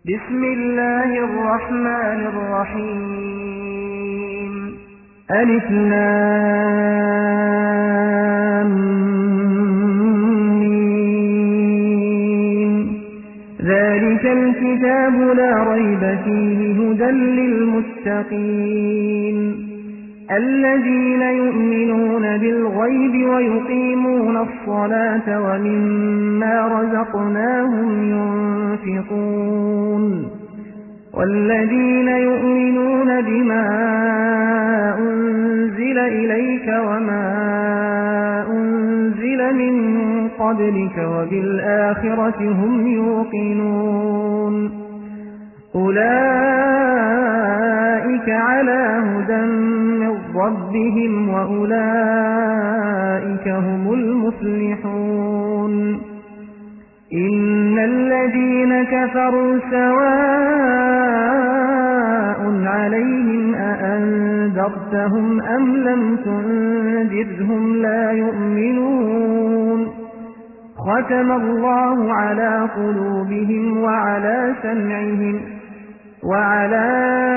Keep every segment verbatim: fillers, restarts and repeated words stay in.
بسم الله الرحمن الرحيم ألف لام ميم ذلك الكتاب لا ريب فيه هدى للمتقين الذين يؤمنون بالغيب ويقيمون الصلاة ومما رزقناهم ينفقون والذين يؤمنون بما أنزل إليك وما أنزل من قبلك وبالآخرة هم يوقنون أولئك على هدى من ربهم وأولئك هم المفلحون إن الذين كفروا سواء عليهم أأنذرتهم أم لم تنذرهم لا يؤمنون ختم الله على قلوبهم وعلى سمعهم وعلى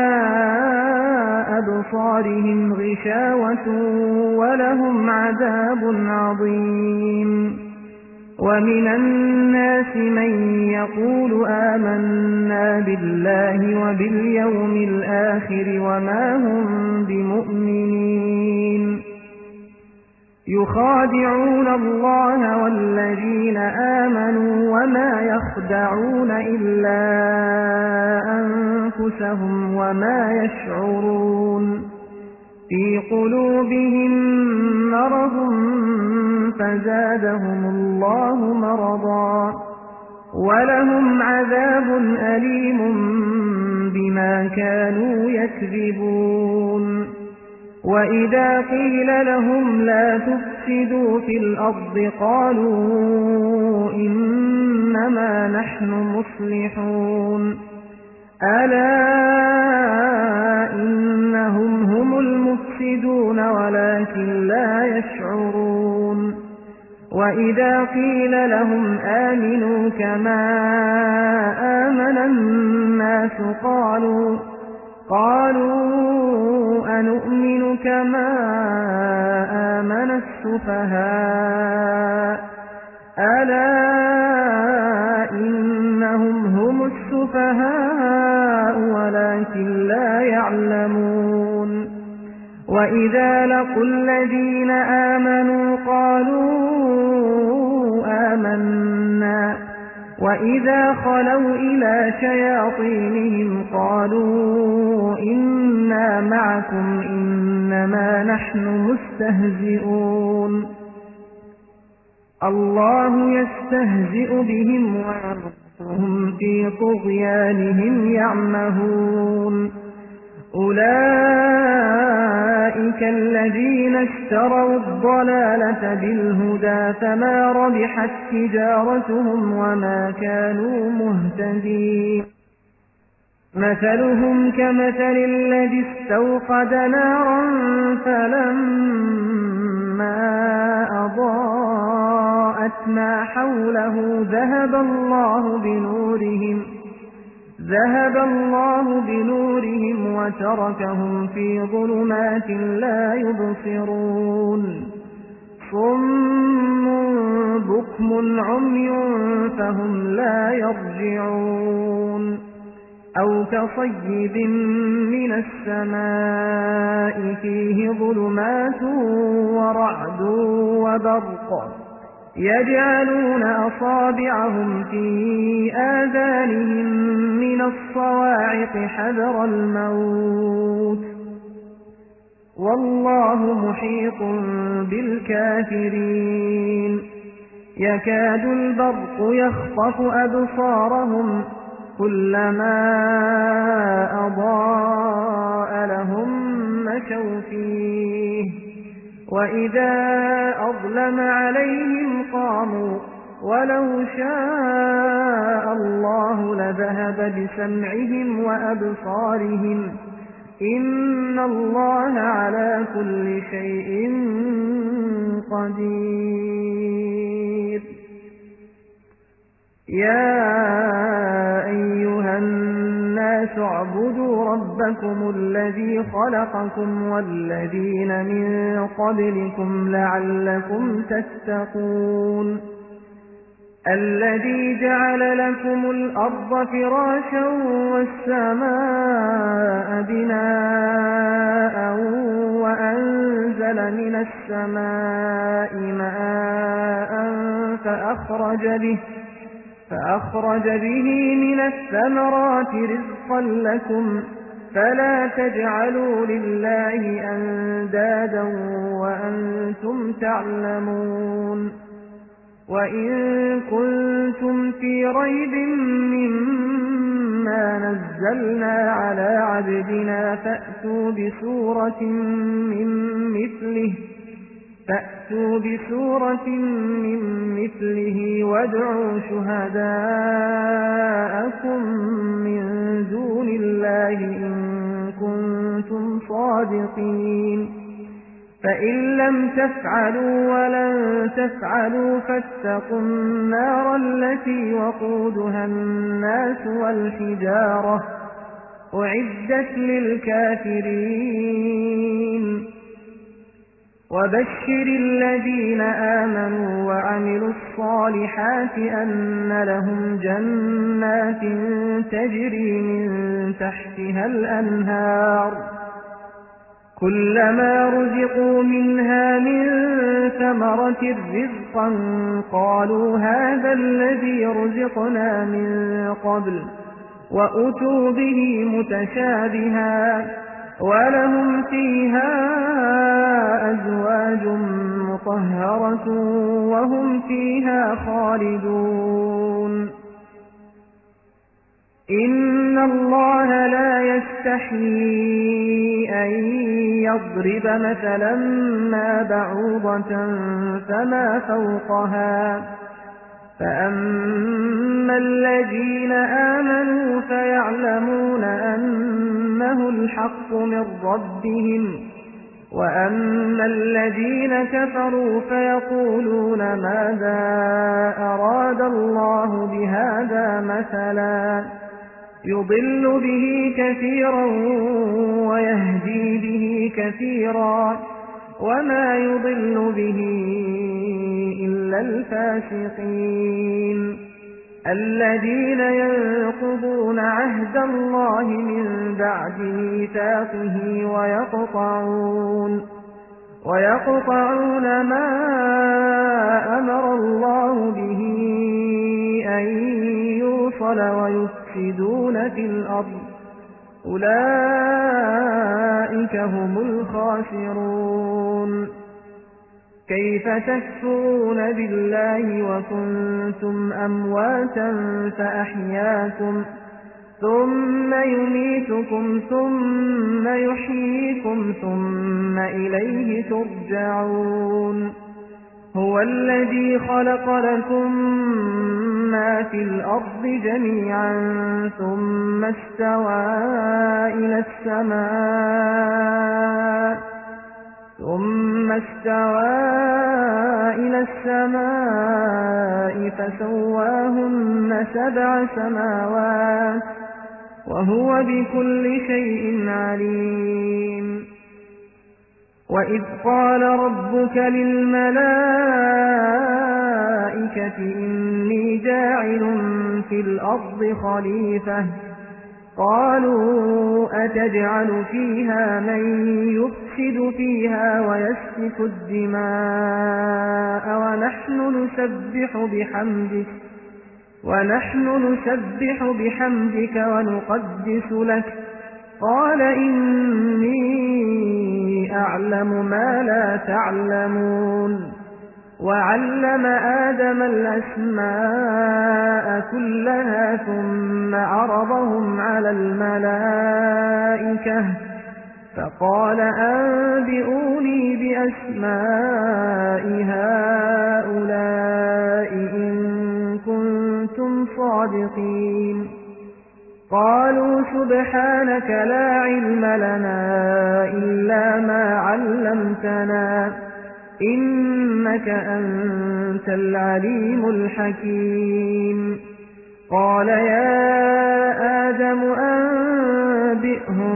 أبصارهم غشاوة ولهم عذاب عظيم ومن الناس من يقول آمنا بالله وباليوم الآخر وما هم بمؤمنين يخادعون الله والذين آمنوا وما يخدعون إلا أنفسهم وما يشعرون في قلوبهم مرض فزادهم الله مرضا ولهم عذاب أليم بما كانوا يكذبون وإذا قيل لهم لا تفسدوا في الأرض قالوا إنما نحن مصلحون ألا إنهم هم المفسدون ولكن لا يشعرون وإذا قيل لهم آمنوا كما آمن الناس قالوا قالوا أنؤمن كما آمن السفهاء ألا إنهم هم السفهاء ولكن لا يعلمون وإذا لقوا الذين آمنوا قالوا آمنا وإذا خلوا إلى شياطينهم قالوا إنا معكم إنما نحن مستهزئون الله يستهزئ بهم ويمدهم في طغيانهم يعمهون أولئك الذين اشتروا الضلالة بالهدى فما ربحت تجارتهم وما كانوا مهتدين مثلهم كمثل الذي استوقد نارا فلما أضاءت ما حوله ذهب الله بنورهم ذهب الله بنورهم وتركهم في ظلمات لا يبصرون صم بكم عمي فهم لا يرجعون أو كصيب من السماء فيه ظلمات ورعد وبرق يجعلون أصابعهم في آذانهم من الصواعق حذر الموت والله محيط بالكافرين يكاد البرق يخطف أبصارهم كلما أضاء لهم مشوا فيه وإذا أظلم عليهم قاموا ولو شاء الله لذهب بسمعهم وأبصارهم إن الله على كل شيء قدير. يا أيها الناس ربكم الذي خلقكم والذين من قبلكم لعلكم تتقون الذي جعل لكم الأرض فراشا والسماء بناء وأنزل من السماء ماء فأخرج به فأخرج به من الثمرات رزقا لكم فلا تجعلوا لله أندادا وأنتم تعلمون وإن كنتم في ريب مما نزلنا على عبدنا فأتوا بسورة من مثله فأتوا بسورة من مثله وادعوا شهداءكم من دون الله إن كنتم صادقين فإن لم تفعلوا ولن تفعلوا فاتقوا النار التي وقودها الناس والحجارة أعدت للكافرين وبشر الذين آمنوا وعملوا الصالحات أن لهم جنات تجري من تحتها الأنهار كلما رزقوا منها من ثمرة رزقا قالوا هذا الذي رزقنا من قبل وأتوا به متشابها ولهم فيها أزواج مطهرة وهم فيها خالدون إن الله لا يستحيي أن يضرب مثلا ما بعوضة فما فوقها فأما الذين آمنوا فيعلمون أنه الحق من ربهم وأما الذين كفروا فيقولون ماذا أراد الله بهذا مثلا يضل به كثيرا ويهدي به كثيرا وما يضل به إلا الفاسقين الذين ينقضون عهد الله من بعد ميثاقه ويقطعون ويقطعون ما أمر الله به أن يوصل ويفسدون في الأرض أولئك هم الخاسرون كيف تكفرون بالله وكنتم أمواتا فأحياكم ثم يميتكم ثم يحييكم ثم إليه ترجعون هو الذي خلق لكم ما في الأرض جميعا ثم استوى إلى السماء ثم استوى إلى السماء فسواهن سبع سماوات وهو بكل شيء عليم وإذ قال ربك للملائكة إني جاعل في الأرض خليفة قالوا أتجعل فيها من يفسد فيها ويسفك الدماء ونحن نسبح بحمدك ونحن نسبح بحمدك ونقدس لك قال إني أعلم ما لا تعلمون وعلم آدم الأسماء كلها ثم عرضهم على الملائكة فقال أنبئوني بأسماء هؤلاء إن كنتم صادقين قالوا سبحانك لا علم لنا إلا ما علمتنا إنك أنت العليم الحكيم قال يا آدم أنبئهم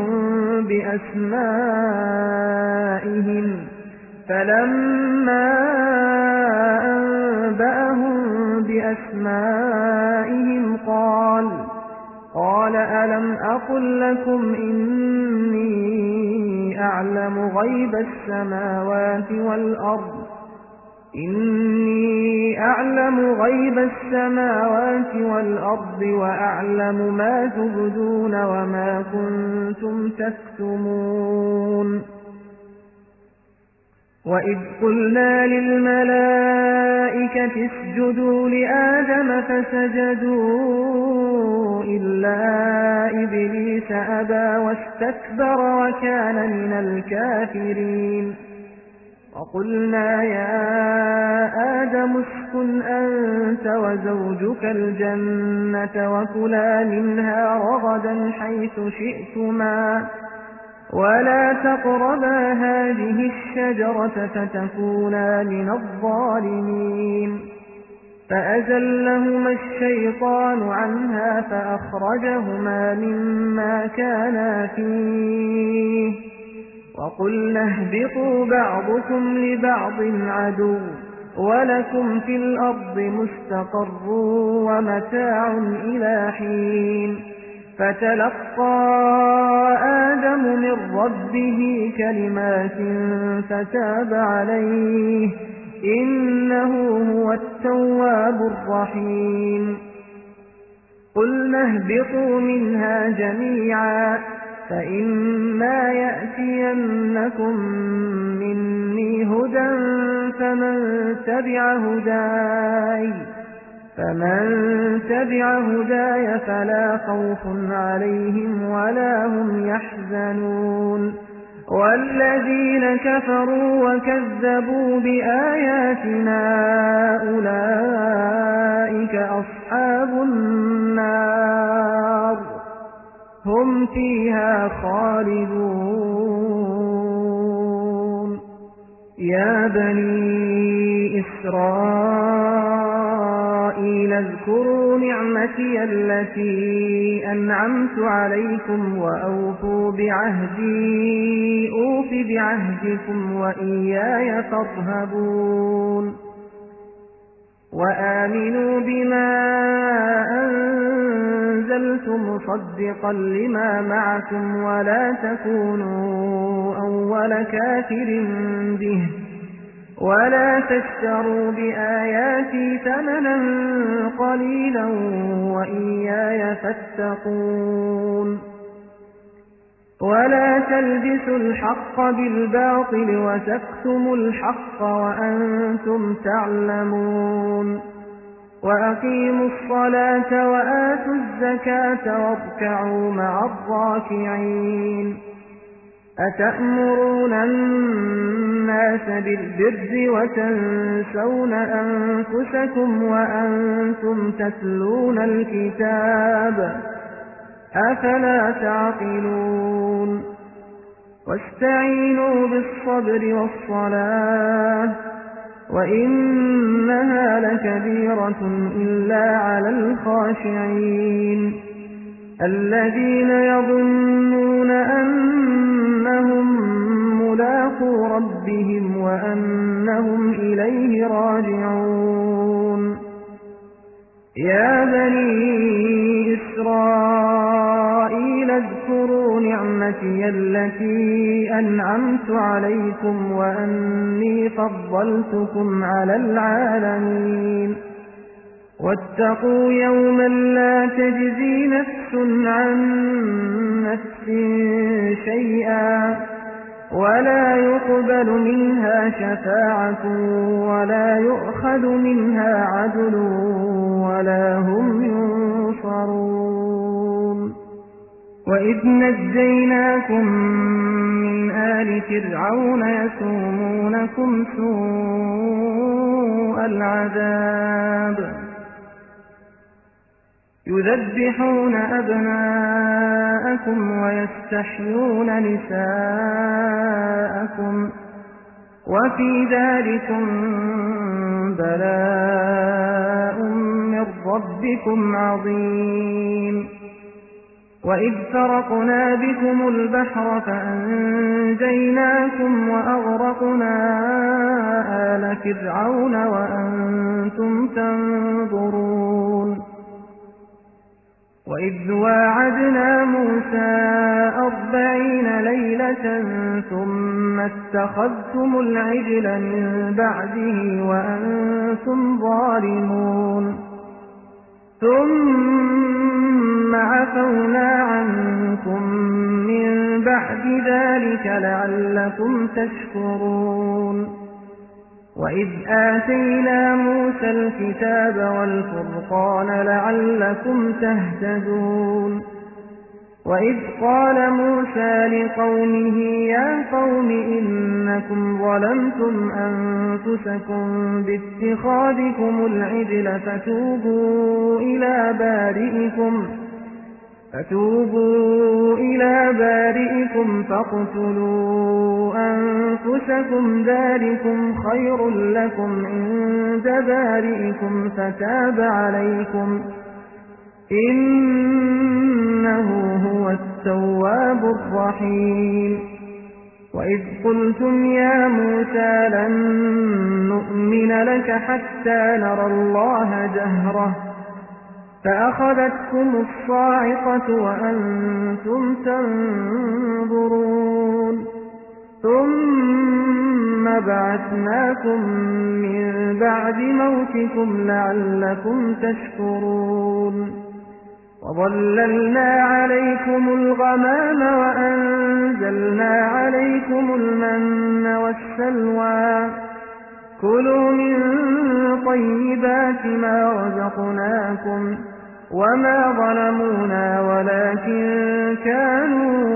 بأسمائهم فلما أنبأهم بأسمائهم قال قال ألم أقل لكم إني أعلم غيب السماوات والأرض إني أعلم غيب السماوات والأرض وأعلم ما تبدون وما كنتم تكتمون وإذ قلنا للملائكة اسجدوا لآدم فسجدوا إلا إبليس أبى واستكبر وكان من الكافرين وقلنا يا آدم اسكن أنت وزوجك الجنة وكلا منها رغدا حيث شئتما ولا تقربا هذه الشجرة فتكونا من الظالمين فأزلهما الشيطان عنها فأخرجهما مما كانا فيه وقلنا اهبطوا بعضكم لبعض عدو ولكم في الأرض مستقر ومتاع إلى حين فتلقى آدم من ربه كلمات فتاب عليه إنه هو التواب الرحيم قلنا اهبطوا منها جميعا فإما يأتينكم مني هدى فمن تبع هداي فمن تبع هداي فلا خوف عليهم ولا هم يحزنون والذين كفروا وكذبوا بآياتنا أولئك أصحاب النار هم فيها خالدون يا بني إسرائيل اذكروا نعمتي التي أنعمت عليكم وأوفوا بعهدي أوف بعهدكم وإياي فارهبون وآمنوا بما أنزلت مصدقا لما معكم ولا تكونوا أول كافر به ولا تشتروا بآياتي ثمنا قليلا وإياي فاتقون ولا تلبسوا الحق بالباطل وتكتموا الحق وأنتم تعلمون وأقيموا الصلاة وآتوا الزكاة واركعوا مع الراكعين أتأمرون الناس بالبر وتنسون أنفسكم وأنتم تتلون الكتاب أفلا تعقلون واستعينوا بالصبر والصلاة وإنها لكبيرة إلا على الخاشعين الذين يظنون أنهم ملاقو ربهم وأنهم إليه راجعون يا بني إسرائيل اذكروا نعمتي التي أنعمت عليكم وأني فضلتكم على العالمين واتقوا يوما لا تجزي نفس عن نفس شيئا ولا يقبل منها شفاعة ولا يؤخذ منها عدل ولا هم ينصرون وإذ نجيناكم من آل فرعون يسومونكم سوء العذاب يذبحون أبناءكم ويستحيون نساءكم وفي ذلكم بلاء من ربكم عظيم وإذ فرقنا بكم البحر فأنجيناكم وأغرقنا آل فرعون وأنتم تنظرون وإذ واعدنا موسى أربعين ليلة ثم اتخذتم العجل من بعده وأنتم ظالمون ثم عفونا عنكم من بعد ذلك لعلكم تشكرون وإذ آتينا موسى الكتاب والفرقان لعلكم تهتدون وإذ قال موسى لقومه يا قوم إنكم ظلمتم أنفسكم باتخاذكم العجل فتوبوا إلى بارئكم فتوبوا إلى بارئكم فاقتلوا أنفسكم ذلكم خير لكم عند بارئكم فتاب عليكم إنه هو التواب الرحيم وإذ قلتم يا موسى لن نؤمن لك حتى نرى الله جهرة فأخذتكم الصاعقة وأنتم تنظرون ثم بعثناكم من بعد موتكم لعلكم تشكرون وظللنا عليكم الغمام وأنزلنا عليكم المن والسلوى كلوا من طيبات ما رزقناكم وما ظلمونا ولكن كانوا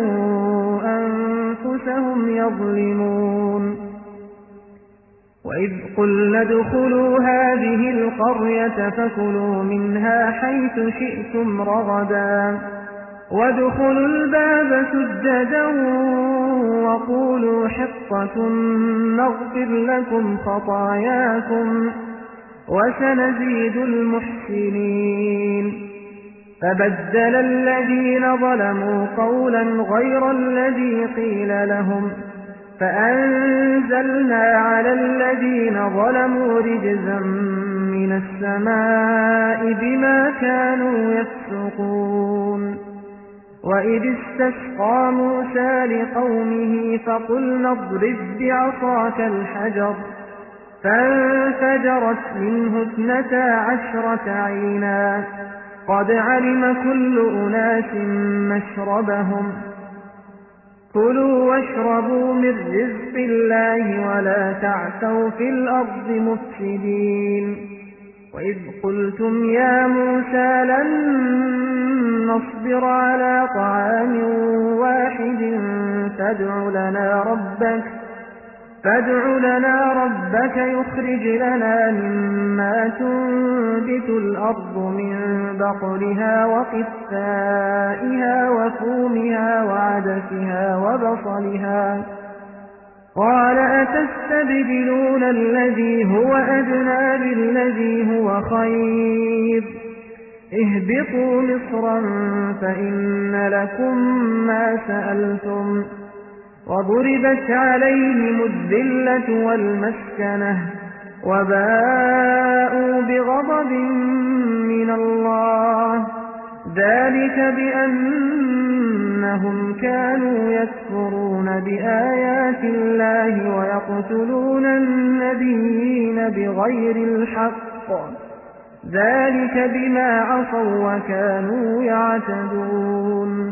أنفسهم يظلمون وإذ قلنا ادخلوا هذه القرية فكلوا منها حيث شئتم رغدا وادخلوا الباب سجدا وقولوا حطة نغفر لكم خطاياكم وسنزيد المحسنين فبدل الذين ظلموا قولا غير الذي قيل لهم فأنزلنا على الذين ظلموا رجزا من السماء بما كانوا يفسقون وإذ استسقى موسى لقومه فقلنا اضرب بعصاك الحجر فانفجرت منه اثنتا عشرة عينا قد علم كل أناس مشربهم كلوا واشربوا من رزق الله ولا تعثوا في الأرض مفسدين وإذ قلتم يا موسى لن نصبر على طعام واحد فادع لنا ربك فادع لنا ربك يخرج لنا مما تنبت الأرض من بقلها وقثائها وفومها وعدسها وبصلها قال أتستبدلون الذي هو أدنى بالذي هو خير اهبطوا مصرا فإن لكم ما سألتم وضربت عليهم الذلة والمسكنة وباءوا بغضب من الله ذلك بأنهم كانوا يكفرون بآيات الله ويقتلون النبيين بغير الحق ذلك بما عصوا وكانوا يعتدون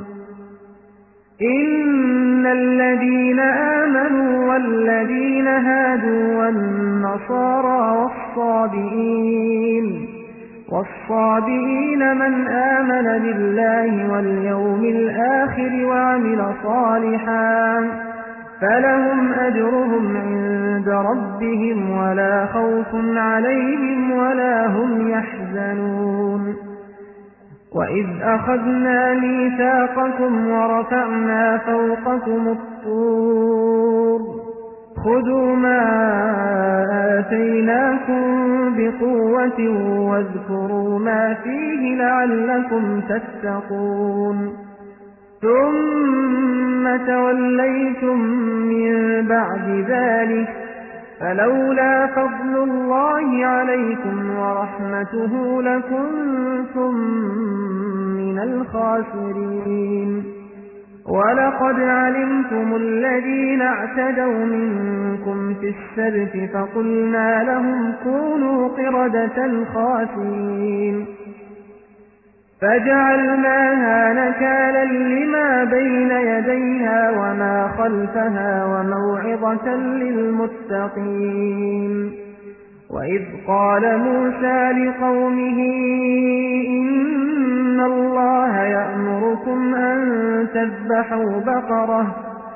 إن الذين آمنوا والذين هادوا والنصارى والصابئين والصابئين من آمن بالله واليوم الآخر وعمل صالحا فلهم أجرهم عند ربهم ولا خوف عليهم ولا هم يحزنون وإذ أخذنا ميثاقكم ورفعنا فوقكم الطور خذوا ما آتيناكم بقوة واذكروا ما فيه لعلكم تتقون ثم توليتم من بعد ذلك فلولا فضل الله عليكم ورحمته لكنتم من الخاسرين. ولقد علمتم الذين اعتدوا منكم في السبت فقلنا لهم كونوا قردة خاسئين فجعلناها نكالا لما بين يديها وما خلفها وموعظة للمتقين. وإذ قال موسى لقومه إن الله يأمركم أن تذبحوا بقرة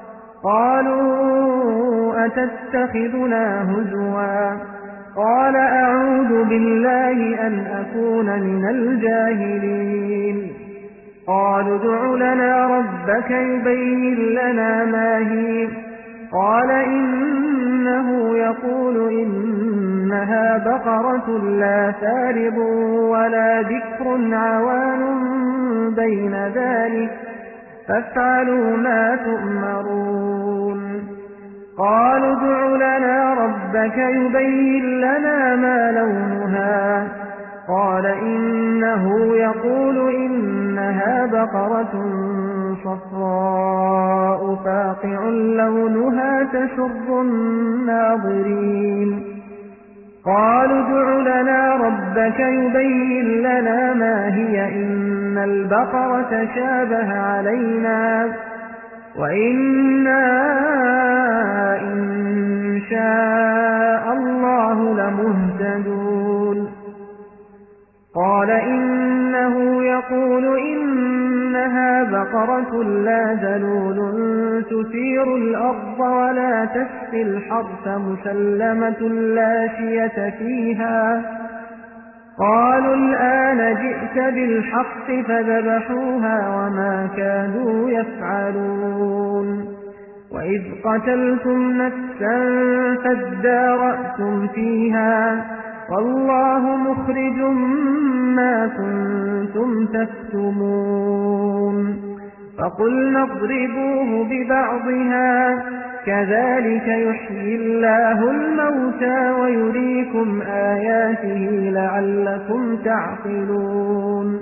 قالوا أتتخذنا هزوا قال أعوذ بالله أن أكون من الجاهلين. قالوا ادع لنا ربك يبين لنا ما هي قال إنه يقول إنها بقرة لا فارض ولا بكر عوان بين ذلك فافعلوا ما تؤمرون. قالوا ادع لنا ربك يبين لنا ما لونها قال إنه يقول إنها بقرة صفراء فاقع لونها تسر الناظرين. قالوا ادع لنا ربك يبين لنا ما هي إن البقرة شابه علينا وإنا إن شاء الله لمهتدون. قال إنه يقول إنها بقرة لا ذلول تثير الأرض ولا تسقي الحرث مسلمة لا شية فيها. قالوا الآن جئت بالحق فذبحوها وما كانوا يفعلون. وإذ قتلتم نفسا فادارأتم فيها والله مخرج ما كنتم تكتمون. فقلنا اضربوه ببعضها كذلك يحيي الله الموتى ويريكم آياته لعلكم تعقلون.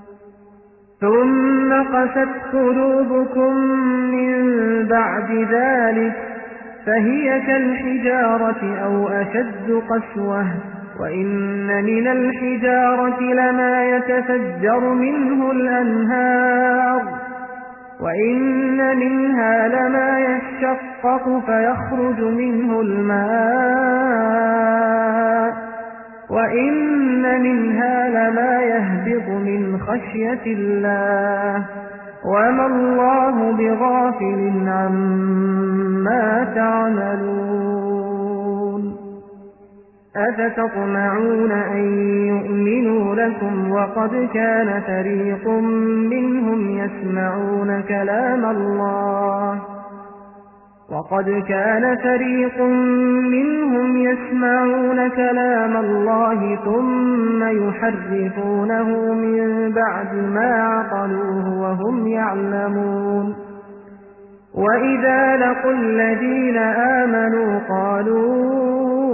ثم قست قلوبكم من بعد ذلك فهي كالحجارة أو أشد قسوة وإن من الحجارة لما يتفجر منه الأنهار وإن منها لما يشقق فيخرج منه الماء وإن منها لما يهبط من خشية الله وما الله بغافل عما تعملون. أفتطمعون أن يؤمنوا لكم وقد كان فريق منهم يسمعون كلام الله وقد كان فريق منهم يسمعون كلام الله ثم يحرفونه من بعد ما عقلوه وهم يعلمون. وإذا لقوا الذين آمنوا قالوا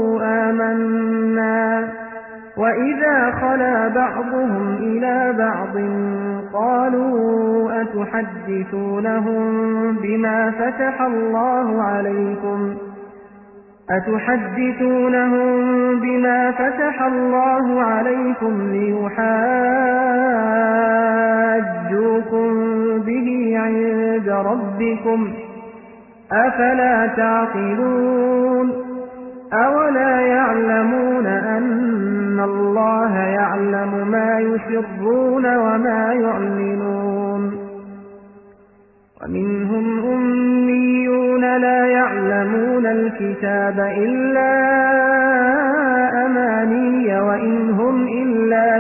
آمنا وإذا خلا بعضهم إلى بعض قالوا أتحدثونهم بما فتح الله عليكم أتحدثونهم بما فتح الله عليكم ليحاجوكم به عند ربكم أفلا تعقلون. أولا يعلمون أن الله يعلم ما يسرون وما يعلنون. ومنهم أميون لا يعلمون الكتاب إلا أماني وإن هم إلا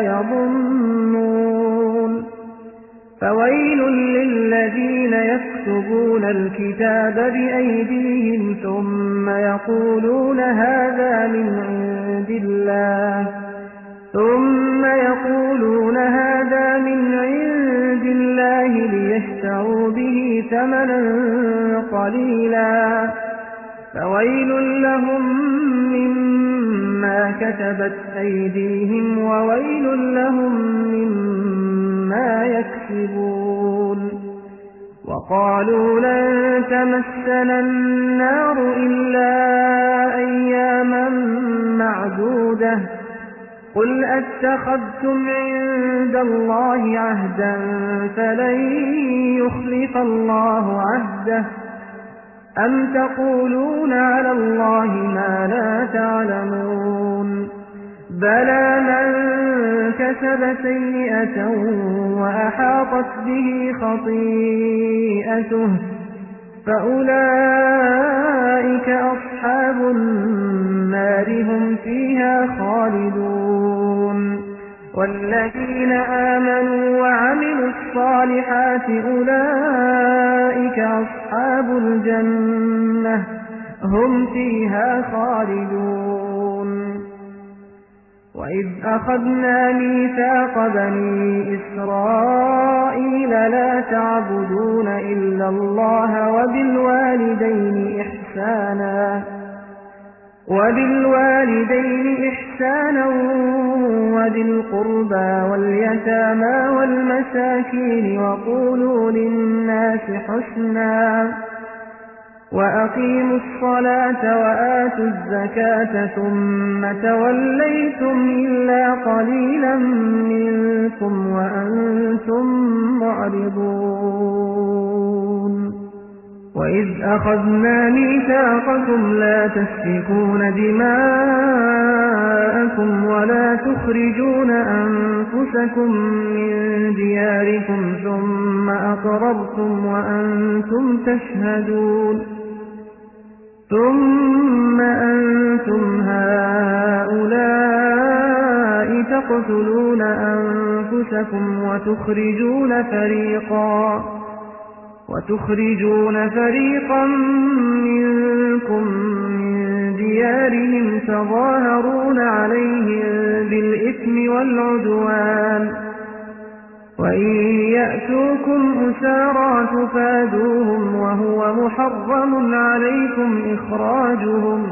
يظنون. فويل للذين يكتبون الكتاب بأيديهم ثم يقولون هذا من عند الله ثم يقولون هذا من عند الله ليشتروا ليشتروا به ثمنا قليلا فويل لهم مما كتبت أيديهم وويل لهم مما يكسبون وقالوا لن تمسنا النار إلا أياما معدودة قل أتخذتم عند الله عهدا فلن يخلف الله عهده أم تقولون على الله ما لا تعلمون بلى من كسب سيئة وأحاطت به خطيئته فأولئك أصحاب النار هم فيها خالدون والذين آمنوا وعملوا الصالحات أولئك أصحاب الجنة هم فيها خالدون وإذ أخذنا ميثاق بني إسرائيل لا تعبدون إلا الله وبالوالدين إحسانا وبالوالدين إحسانا وذي القربى واليتامى والمساكين وقولوا للناس حسنا وأقيموا الصلاة وآتوا الزكاة ثم توليتم إلا قليلا منكم وأنتم معرضون وإذ أخذنا ميثاقكم لا تسفكون دماءكم ولا تخرجون أنفسكم من دياركم ثم أقررتم وأنتم تشهدون ثم أنتم هؤلاء تقتلون أنفسكم وتخرجون فريقا وتخرجون فريقا منكم من ديارهم تظاهرون عليهم بالإثم والعدوان وإن يأتوكم أسارى تفادوهم وهو محرم عليكم إخراجهم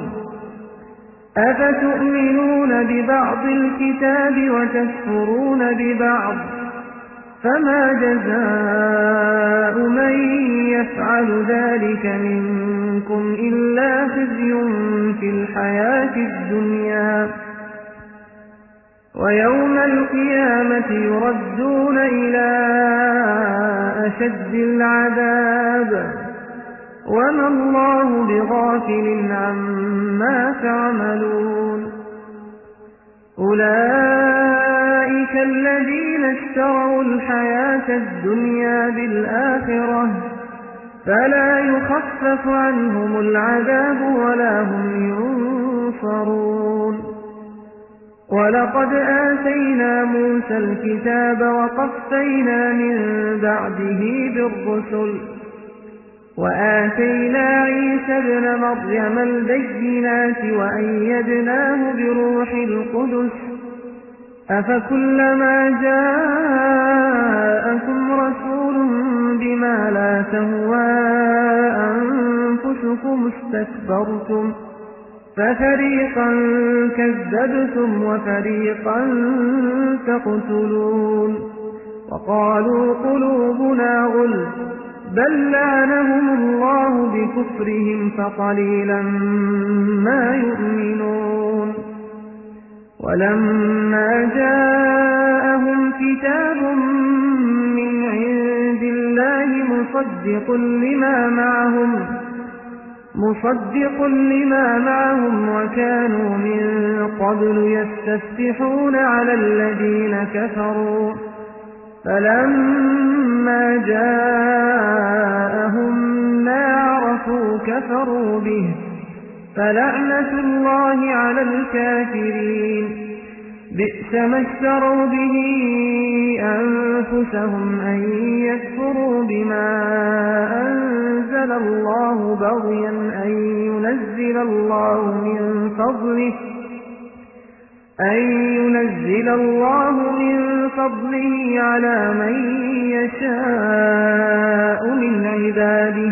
أفتؤمنون ببعض الكتاب وتكفرون ببعض فما جزاء من يفعل ذلك منكم إلا خزي في الحياة الدنيا ويوم القيامة يردون إلى أشد العذاب وما الله بغافل عما تعملون أولئك الذين اشتروا الحياة الدنيا بالآخرة فلا يخفف عنهم العذاب ولا هم ينصرون ولقد آتينا موسى الكتاب وقفينا من بعده بالرسل وآتينا عيسى ابن مريم البينات وأيدناه بروح القدس أفكلما جاءكم رسول بما لا تهوى أنفسكم استكبرتم ففريقا كذبتم وفريقا تقتلون وقالوا قلوبنا غلف بل لعنهم الله بكفرهم فقليلا ما يؤمنون ولما جاءهم كتاب من عند الله مصدق لما معهم مصدق لما معهم وكانوا من قبل يستفتحون على الذين كفروا فلما جاءهم ما عرفوا كفروا به فلعنة الله على الكافرين بئس ما اشتروا به أنفسهم أن يكفروا بما أنزل الله بغيا أن ينزل الله من فضله أن ينزل الله من فضله على من يشاء عباده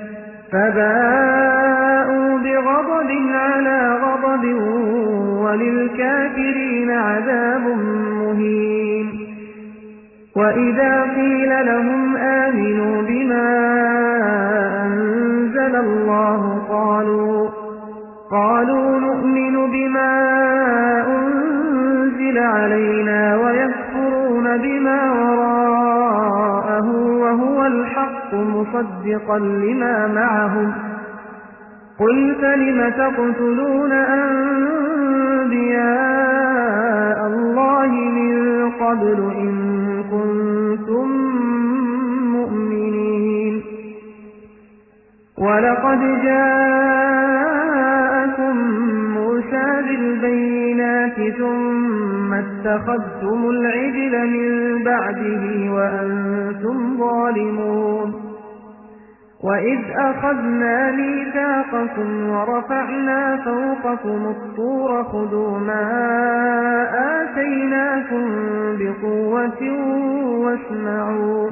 فباءوا بغضب على غضب وللكافرين عذاب مهين وإذا قيل لهم آمنوا بما أنزل الله قالوا قالوا نؤمن بما أنزل علينا ويكفرون بما وراءه وهو الحق مصدقا لما معهم قل فلم تقتلون أنبياء الله من قبل إن كنتم مؤمنين ولقد جاءكم موسى بالبينات ثم اتخذتم العجل من بعده وأنتم ظالمون وإذ أخذنا ميثاقكم ورفعنا فوقكم الطور خذوا ما آتيناكم بقوة واسمعوا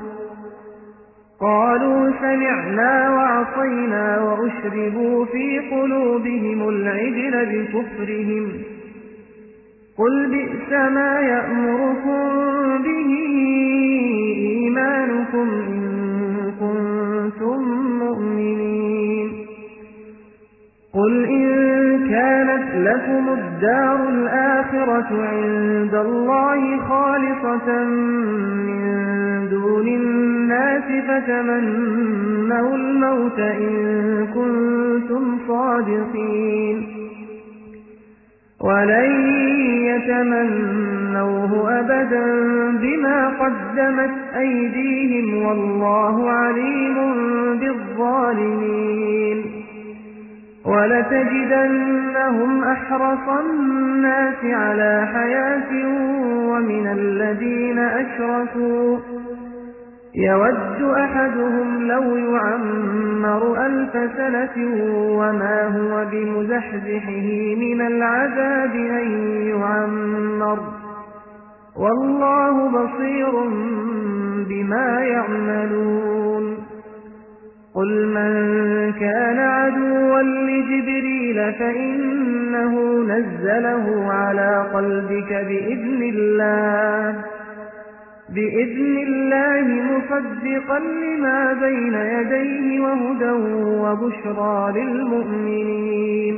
قالوا سمعنا وعصينا وأشربوا في قلوبهم العجل بكفرهم قل بئس ما يأمركم به إيمانكم إن كنتم مؤمنين قل إن كانت لكم الدار الآخرة عند الله خالصة من دون الناس فتمنوا الموت إن كنتم صادقين ولن يتمنوه أبدا بما قدمت أيديهم والله عليم بالظالمين ولتجدنهم أحرص الناس على حياة ومن الذين أشركوا يود أحدهم لو يعمر ألف سنة وما هو بمزحزحه من العذاب أن يعمر والله بصير بما يعملون قل من كان عدوا لجبريل فإنه نزله على قلبك بإذن الله بإذن الله مصدقا لما بين يديه وهدى وبشرى للمؤمنين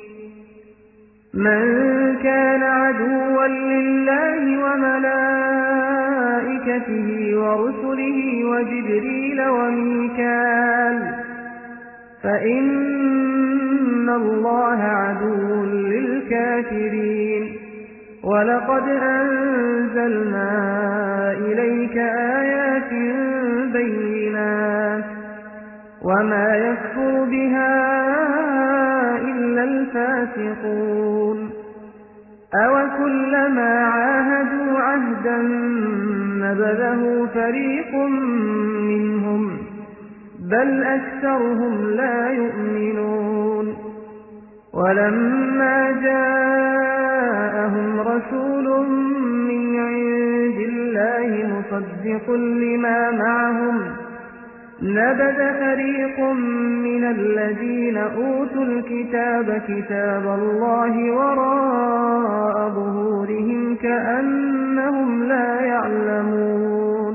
من كان عدوا لله وملائكته ورسله وجبريل وميكال فإن الله عدو للكافرين ولقد أنزلنا إليك آيات بينات وما يكفر بها إلا الفاسقون أوكلما عاهدوا عهدا نبذه فريق منهم بل أكثرهم لا يؤمنون ولما جاءهم رسول من عند الله مصدق لما معهم نبذ فريق من الذين أوتوا الكتاب كتاب الله وراء ظهورهم كأنهم لا يعلمون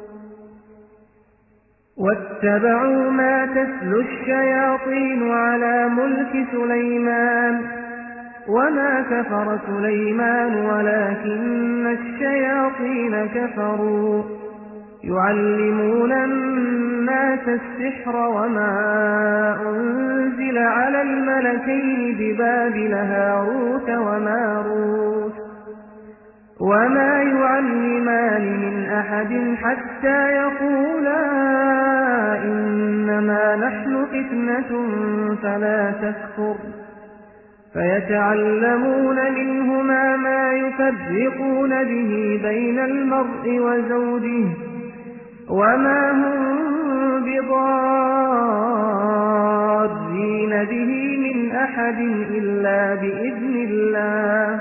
واتبعوا ما تتلو الشياطين على ملك سليمان وما كفر سليمان ولكن الشياطين كفروا يعلمون الناس السحر وما أنزل على الملكين ببابل هاروت وماروت وما يعلمان من أحد حتى يقولا إنما نحن فتنة فلا تكفر فيتعلمون منهما ما يفرقون به بين المرء وزوجه وما هم بضارين به من أحد إلا بإذن الله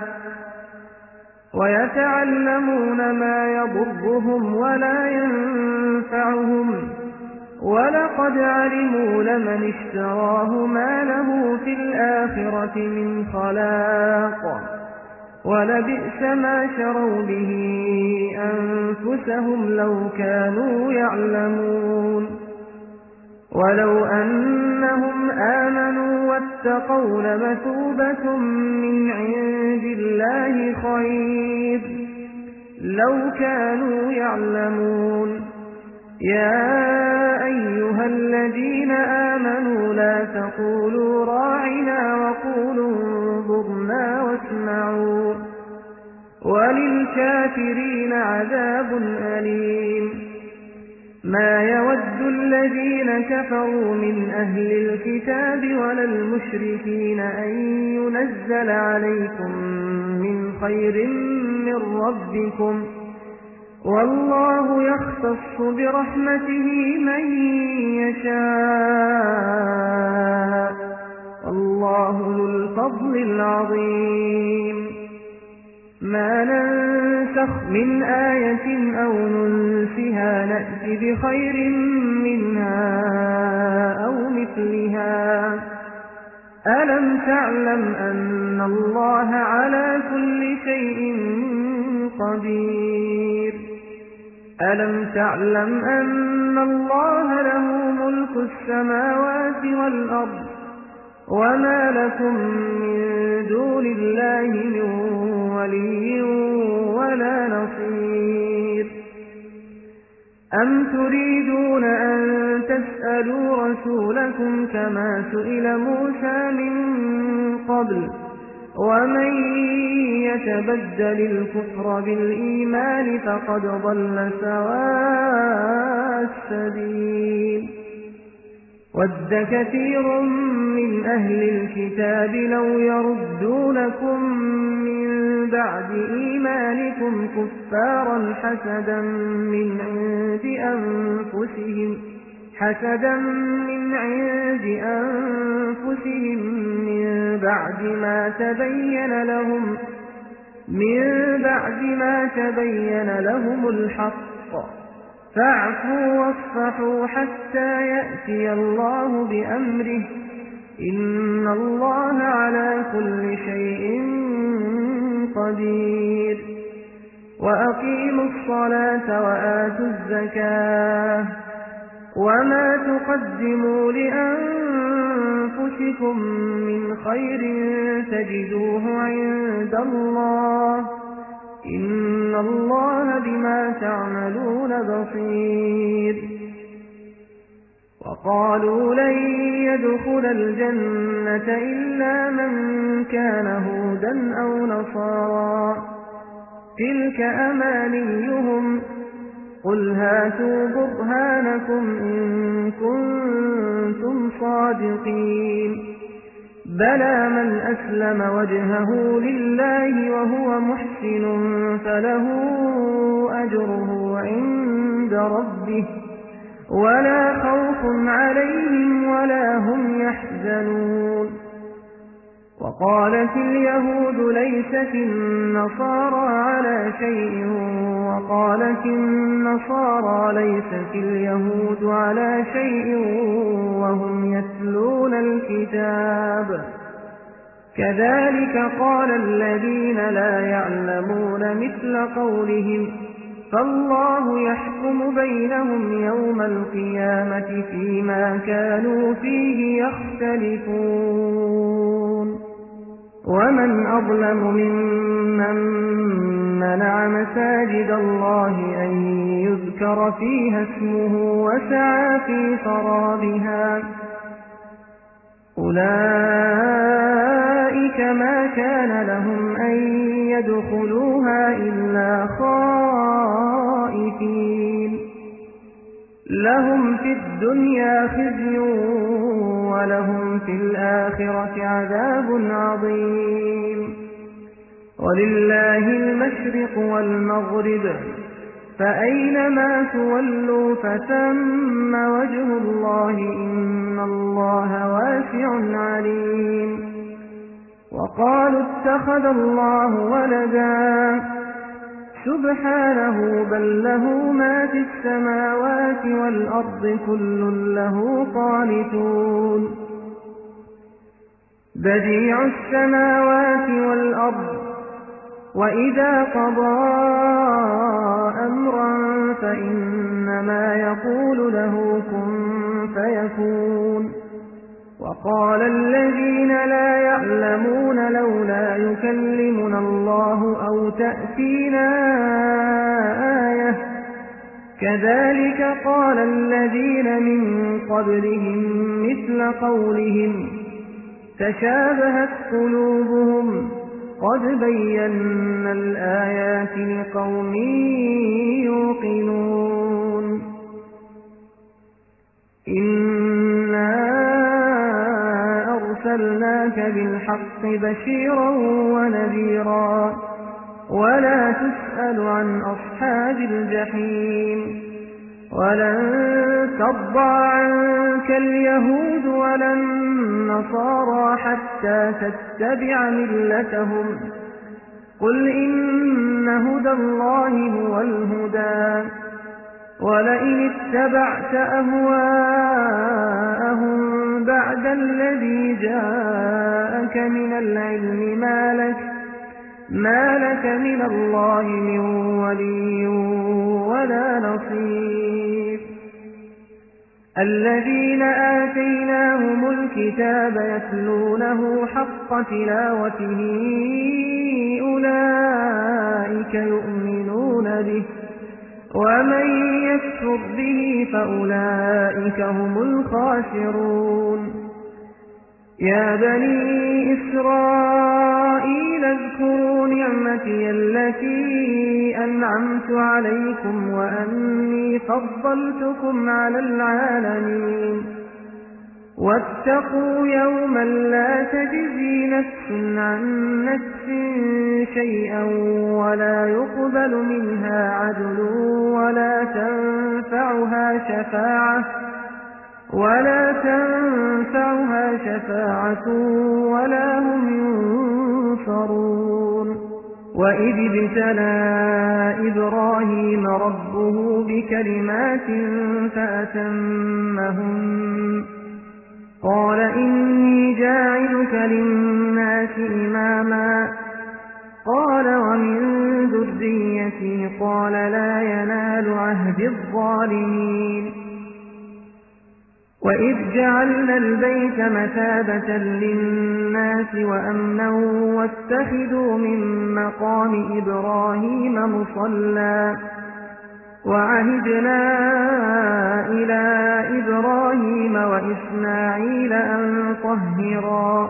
ويتعلمون ما يضرهم ولا ينفعهم ولقد علموا لمن اشتراه ما له في الآخرة من خلاق ولبئس ما شروا به أنفسهم لو كانوا يعلمون ولو أنهم آمنوا واتقوا لمثوبة من عند الله خير لو كانوا يعلمون يا أيها الذين آمنوا لا تقولوا راعنا وقولوا انظرنا واسمعوا وللكافرين عذاب أليم ما يود الذين كفروا من أهل الكتاب ولا المشركين أن ينزل عليكم من خير من ربكم والله يختص برحمته من يشاء والله ذو الفضل العظيم ما ننسخ من آية أو ننسها نأت بخير منها أو مثلها ألم تعلم أن الله على كل شيء قدير ألم تعلم أن الله له ملك السماوات والأرض وما لكم من دون الله من ولي ولا نصير أم تريدون أن تسألوا رسولكم كما سئل موسى من قبل ومن يتبدل الكفر بالإيمان فقد ضل سواء السبيل ود كثير من أهل الكتاب لو يردونكم من بعد إيمانكم كفارا حسدا من عند أنفسهم حسدا من عند أنفسهم من بعد ما تبين لهم من بعد ما تبين لهم الحق فاعفوا واصفحوا حتى يأتي الله بأمره إن الله على كل شيء قدير وأقيموا الصلاة وآتوا الزكاة وما تقدموا لأنفسكم من خير تجدوه عند الله إن الله بما تعملون بصير وقالوا لن يدخل الجنة إلا من كان هودا أو نصارى تلك أمانيهم قل هاتوا برهانكم إن كنتم صادقين بلى من أسلم وجهه لله وهو محسن فله أجره عند ربه ولا خوف عليهم ولا هم يحزنون وقالت اليهود ليست النصارى على شيء وقالت النصارى ليست اليهود على شيء وهم يتلون الكتاب كذلك قال الذين لا يعلمون مثل قولهم فالله يحكم بينهم يوم القيامة فيما كانوا فيه يختلفون ومن أظلم ممن منع مساجد الله أن يذكر فيها اسمه وسعى في خرابها أولئك ما كان لهم أن يدخلوها إلا خائفين لهم في الدنيا خزي ولهم في الآخرة عذاب عظيم ولله المشرق والمغرب فأينما تولوا فثم وجه الله إن الله واسع عليم وقالوا اتخذ الله ولدا سبحانه بل له ما في السماوات والأرض كل له قانتون بديع السماوات والأرض وإذا قضى أمرا فإنما يقول له كن فيكون وقال الذين لا يعلمون لولا يكلمنا الله أو تأتينا آية كذلك قال الذين من قبلهم مثل قولهم تشابهت قلوبهم قد بينا الآيات لقوم يوقنون إنا أرسلناك بالحق بشيرا ونذيرا ولا تسأل عن أصحاب الجحيم ولن ترضى عنك اليهود ولا النصارى حتى تتبع ملتهم قل إن هدى الله هو الهدى ولئن اتبعت أهواءهم بعد الذي جاءك من العلم ما لك, ما لك من الله من ولي ولا نصير الذين آتيناهم الكتاب يتلونه حق تلاوته أولئك يؤمنون به ومن يكفر به فأولئك هم الخاسرون يا بني إسرائيل اذكروا نعمتي التي أنعمت عليكم وأني فضلتكم على العالمين واتقوا يوما لا تجزي نفس عن نفس شيئا ولا يقبل منها عدل ولا تنفعها شفاعة ولا تنفعها شفاعة ولا هم ينصرون وإذ ابتلى إبراهيم ربه بكلمات فأتمهن قال إني جاعلك للناس إماما قال ومن ذريتي قال لا ينال عهد الظالمين وإذ جعلنا البيت مثابة للناس وأمنا واتخذوا من مقام إبراهيم مصلى وعهدنا إلى إبراهيم وإسماعيل أن طهرا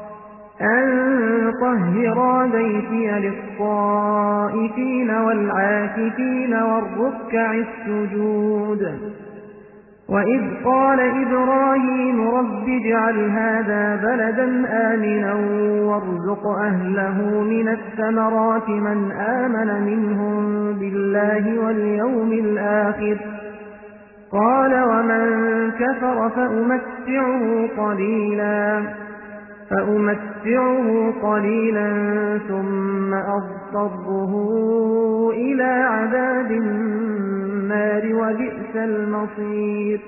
أن طهرا بيتي للطائفين والعاكفين والركع السجود وإذ قال إبراهيم رب اجعل هذا بلدا آمنا وارزق أهله من الثمرات من آمن منهم بالله واليوم الآخر قال ومن كفر فأمتعه قليلا فأمتعه قليلا ثم أضطره إلى عذاب النار وبئس المصير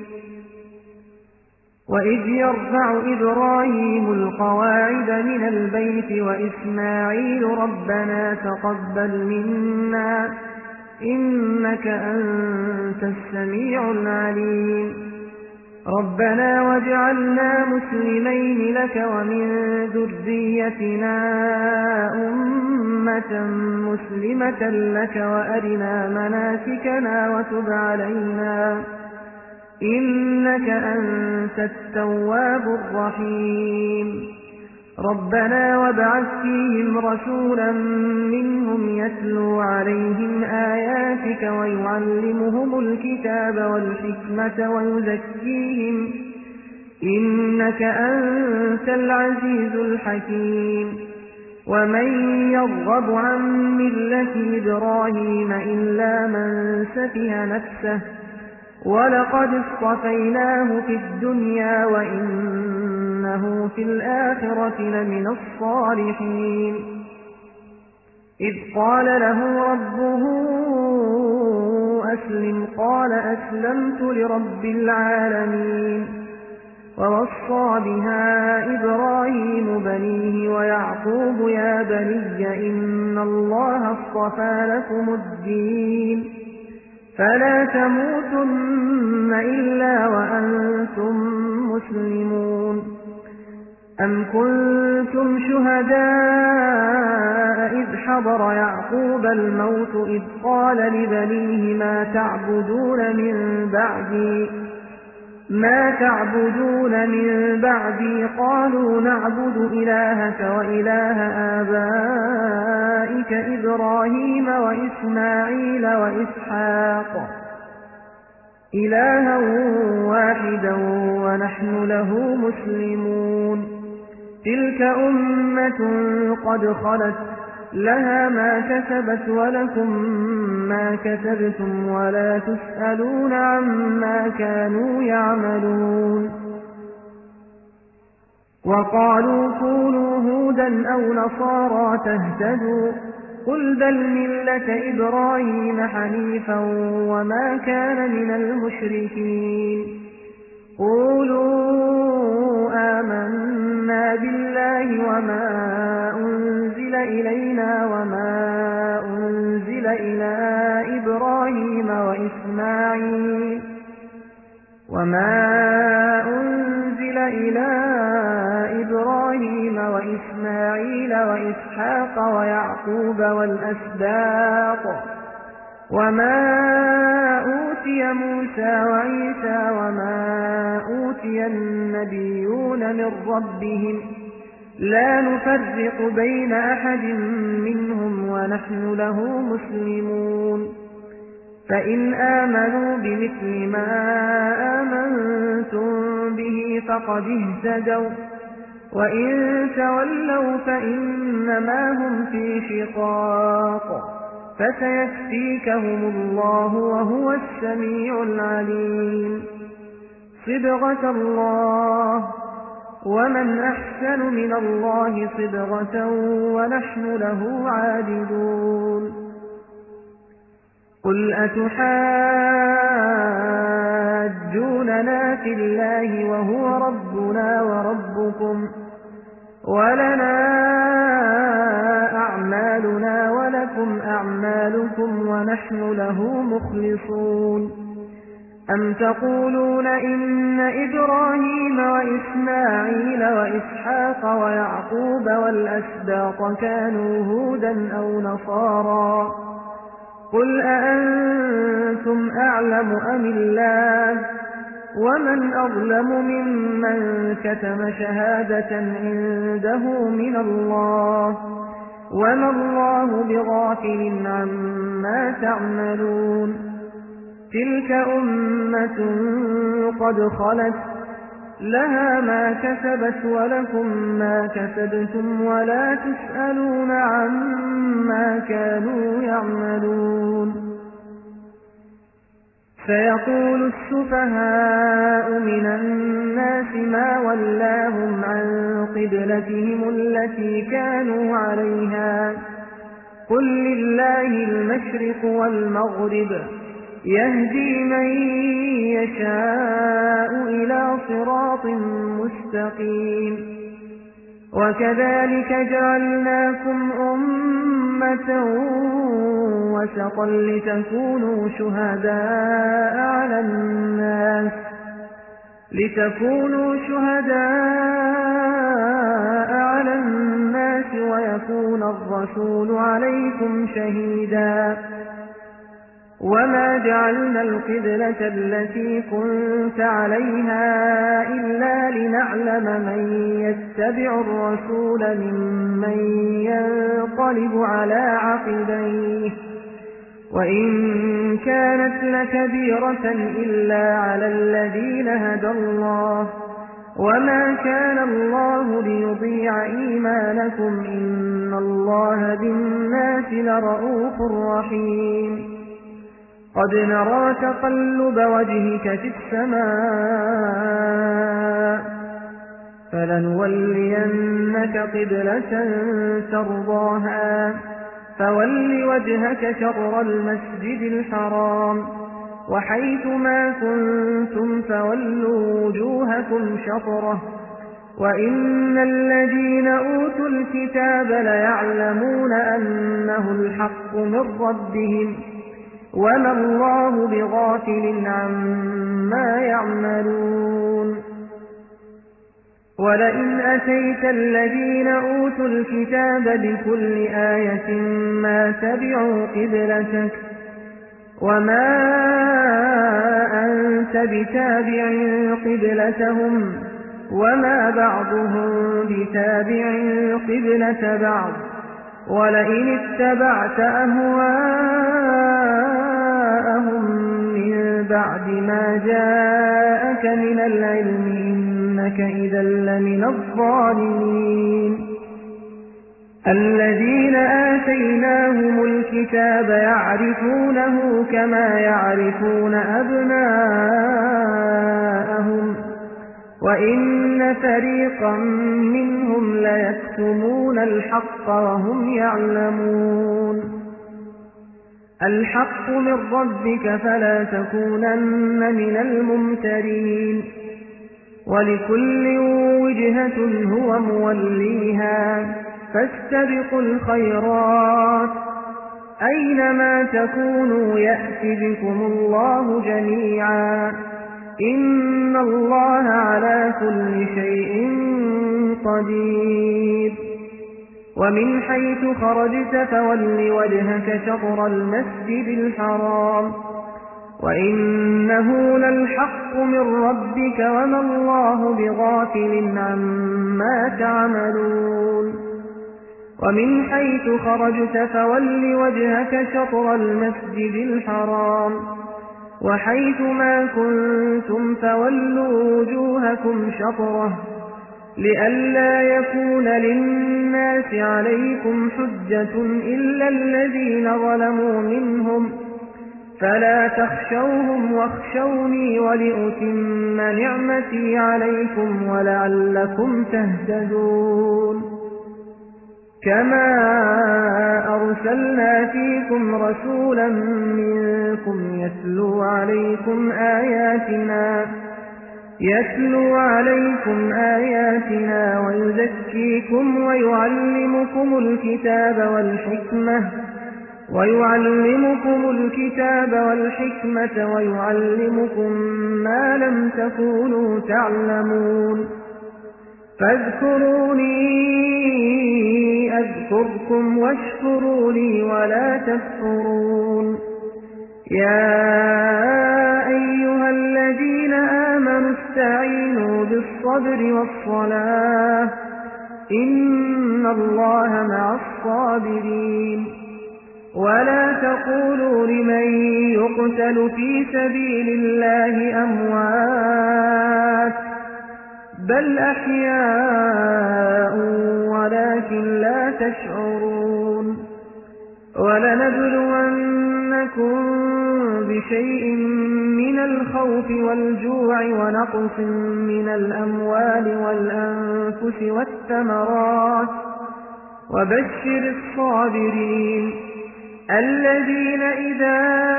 وإذ يرفع إبراهيم القواعد من البيت وإسماعيل ربنا تقبل منا إنك أنت السميع العليم ربنا واجعلنا مسلمين لك ومن ذريتنا أمة مسلمة لك وأرنا مناسكنا وتب علينا إنك أنت التواب الرحيم ربنا وابعث فيهم رسولا منهم يتلو عليهم آياتك ويعلمهم الكتاب والحكمة ويزكيهم إنك أنت العزيز الحكيم ومن يرغب عن ملة إبراهيم إلا من سفه نفسه ولقد اصطفيناه في الدنيا وإنه في الآخرة لمن الصالحين إذ قال له ربه أسلم قال أسلمت لرب العالمين ووصى بها إبراهيم بنيه ويعقوب يا بني إن الله اصطفى لكم الدين فلا تموتن إلا وأنتم مسلمون أم كنتم شهداء إذ حضر يعقوب الموت إذ قال لبنيه ما تعبدون من بعدي ما تعبدون من بعدي قالوا نعبد إلهك وإله آبائك إبراهيم وإسماعيل وإسحاق إلها واحدا ونحن له مسلمون تلك أمة قد خلت لها ما كسبت ولكم ما كسبتم ولا تسألون عما كانوا يعملون وقالوا كونوا هودا أو نصارى تهتدوا قل بل ملة إبراهيم حنيفا وما كان من المشركين قولوا آمنا بالله وما أنزل إلينا وما أنزل إلى إبراهيم وإسماعيل وما أنزل إلى إبراهيم وإسماعيل وإسحاق ويعقوب والأسباط وما أوتي موسى وعيسى وما أوتي النبيون من ربهم لا نفرق بين أحد منهم ونحن له مسلمون فإن آمنوا بمثل ما آمنتم به فقد اهتدوا وإن تولوا فإنما هم في شقاق فسيكفيكهم الله وهو السميع العليم صبغة الله ومن أحسن من الله صبغة ونحن له عابدون قل أتحاجوننا في الله وهو ربنا وربكم ولنا أعمالنا ولكم أعمالكم ونحن له مخلصون أم تقولون إن إبراهيم وإسماعيل وإسحاق ويعقوب والأسباط كانوا هودا أو نصارى قل أأنتم أعلم أم الله ومن أظلم ممن كتم شهادة عنده من الله وما الله بغافل عما تعملون تلك أمة قد خلت لها ما كسبت ولكم ما كسبتم ولا تسألون عما كانوا يعملون سيقول السفهاء من الناس ما ولاهم عن قبلتهم التي كانوا عليها قل لله المشرق والمغرب يهدي من يشاء إلى صراط مستقيم وكذلك جعلناكم أمة وسطا لتكونوا شهداء على الناس لتكونوا شهداء على الناس ويكون الرسول عليكم شهيدا وما جعلنا القبلة التي كنت عليها إلا لنعلم من يتبع الرسول ممن ينقلب على عقبيه وإن كانت لكبيرة إلا على الذين هدى الله وما كان الله ليضيع إيمانكم إن الله بالناس لرؤوف رحيم قد نرى تقلب وجهك في السماء فلنولينك قبلة ترضاها فول وجهك شطر المسجد الحرام وحيث ما كنتم فولوا وجوهكم شطره وإن الذين أوتوا الكتاب ليعلمون أنه الحق من ربهم وما الله بغافل عما يعملون ولئن أتيت الذين أوتوا الكتاب بكل آية ما تبعوا قبلتك وما أنت بتابع قبلتهم وما بعضهم بتابع قبلة بعض ولئن اتبعت أهواءهم من بعد ما جاءك من العلم إنك إذا لمن الظالمين الذين آتيناهم الكتاب يعرفونه كما يعرفون أبناءهم وإن فريقا منهم ليكتمون الحق وهم يعلمون الحق من ربك فلا تكونن من الممترين ولكل وجهة هو موليها فاستبقوا الخيرات أينما تكونوا يأت بكم الله جميعا إن الله على كل شيء قدير ومن حيث خرجت فول وجهك شطر المسجد الحرام وإنه للحق من ربك وما الله بغافل عما تعملون ومن حيث خرجت فول وجهك شطر المسجد الحرام وحيث ما كنتم فولوا وجوهكم شطره لئلا يكون للناس عليكم حجة إلا الذين ظلموا منهم فلا تخشوهم واخشوني ولأتم نعمتي عليكم ولعلكم تهتدون كما أرسلنا فيكم رسولا منكم يتلو عليكم آياتنا يتلو عليكم آياتنا ويزكيكم ويعلمكم الكتاب والحكمة ويعلمكم الكتاب والحكمة ويعلمكم ما لم تكونوا تعلمون فاذكروني أذكركم واشكروا لي ولا تكفرون يا أيها الذين آمنوا استعينوا بالصبر والصلاة إن الله مع الصابرين ولا تقولوا لمن يقتل في سبيل الله أموات بل أحياء ولكن لا تشعرون ولنبلونكم بشيء من الخوف والجوع ونقص من الأموال والأنفس والثمرات وبشر الصابرين الذين إذا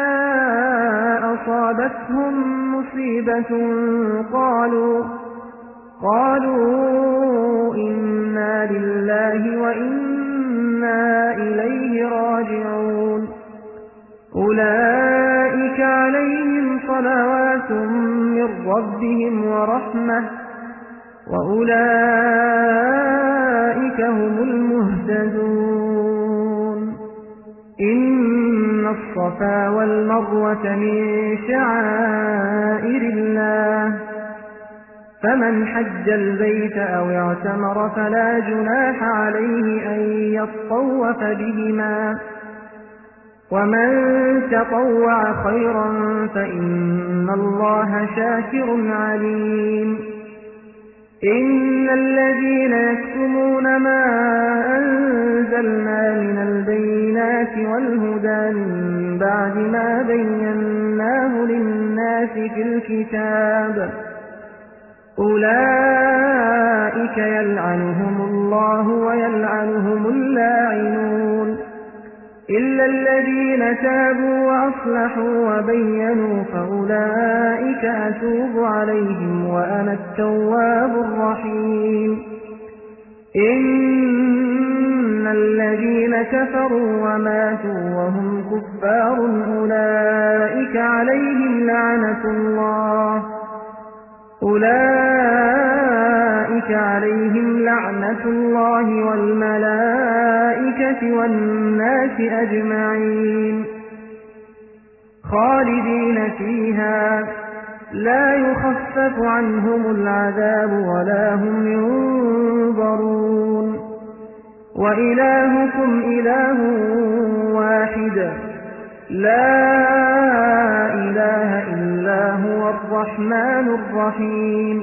أصابتهم مصيبة قالوا قالوا إنا لله وإنا إليه راجعون أولئك عليهم صلوات من ربهم ورحمة وأولئك هم المهتدون إن الصفا والمروة من شعائر الله فمن حج البيت أو اعتمر فلا جناح عليه أن يطوف بهما ومن تطوع خيرا فإن الله شاكر عليم إن الذين يكتمون ما أنزلنا من البينات والهدى من بعد ما بيناه للناس في الكتاب أولئك يلعنهم الله ويلعنهم اللاعنون إلا الذين تابوا وأصلحوا وبينوا فأولئك أتوب عليهم وأنا التواب الرحيم. إن الذين كفروا وماتوا وهم كفار أولئك عليهم لعنة الله أولئك عليهم لعنة الله والملائكة والناس أجمعين خالدين فيها لا يخفف عنهم العذاب ولا هم ينظرون. وإلهكم إله واحد لا إله إلا هو الرحمن الرحيم.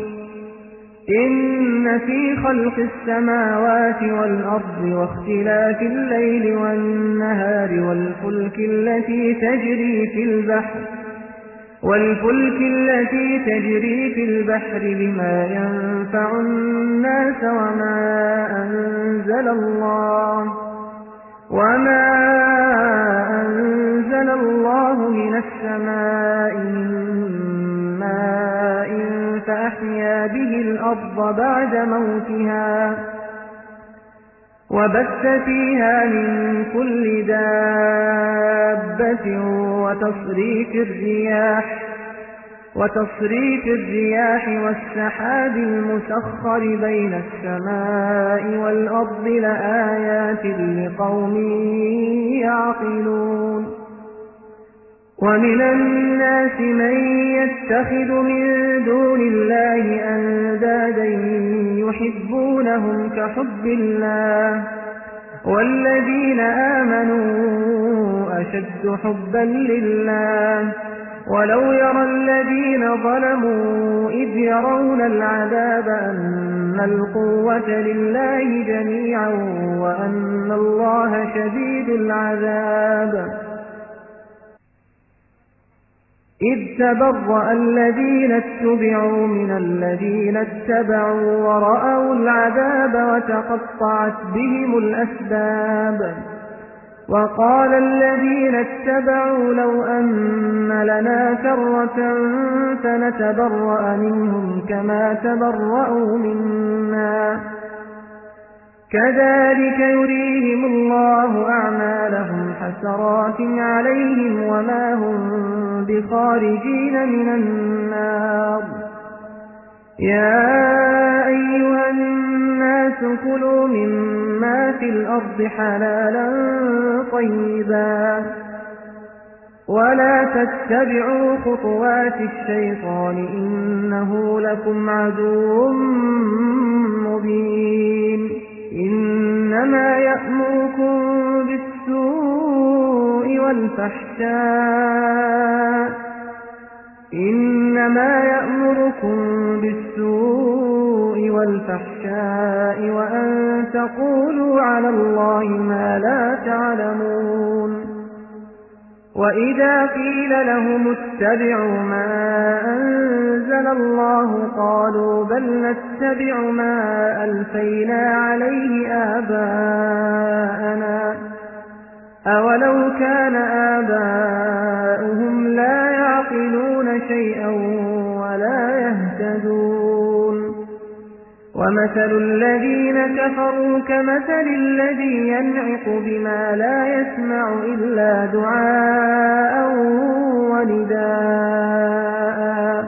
إن في خلق السماوات والأرض واختلاف الليل والنهار والفلك التي تجري في البحر والفلك التي تجري في البحر بما ينفع الناس وما أنزل الله وما أنزل الله من السماء من ماء فأحيا به الأرض بعد موتها وبث فيها من كل دابة وتصريف الرياح وتصريف الرياح والسحاب المسخر بين السماء والأرض لآيات لقوم يعقلون. ومن الناس من يتخذ من دون الله أندادا يحبونهم كحب الله والذين آمنوا أشد حبا لله ولو يرى الذين ظلموا إذ يرون العذاب أن القوة لله جميعا وأن الله شديد العذاب إذ تبرأ الذين اتبعوا من الذين اتبعوا ورأوا العذاب وتقطعت بهم الأسباب. وقال الذين اتبعوا لو أن لنا كرة فنتبرأ منهم كما تبرأوا منا كذلك يريهم الله أعمالهم حسرات عليهم وما هم بخارجين من النار. يا أيها الناس كلوا مما في الأرض حلالا طيبا ولا تتبعوا خطوات الشيطان إنه لكم عدو مبين. إنما يأمركم بالسوء والفحشاء إنما يأمركم بالسوء والفحشاء وأن تقولوا على الله ما لا تعلمون. وإذا قيل لهم اتبعوا ما أنزل الله قالوا بل نتبع ما ألفينا عليه آباءنا أولو كان آباؤهم لا يعقلون شيئا ولا يهتدون. ومثل الذين كفروا كمثل الذي ينعق بما لا يسمع إلا دعاء ونداء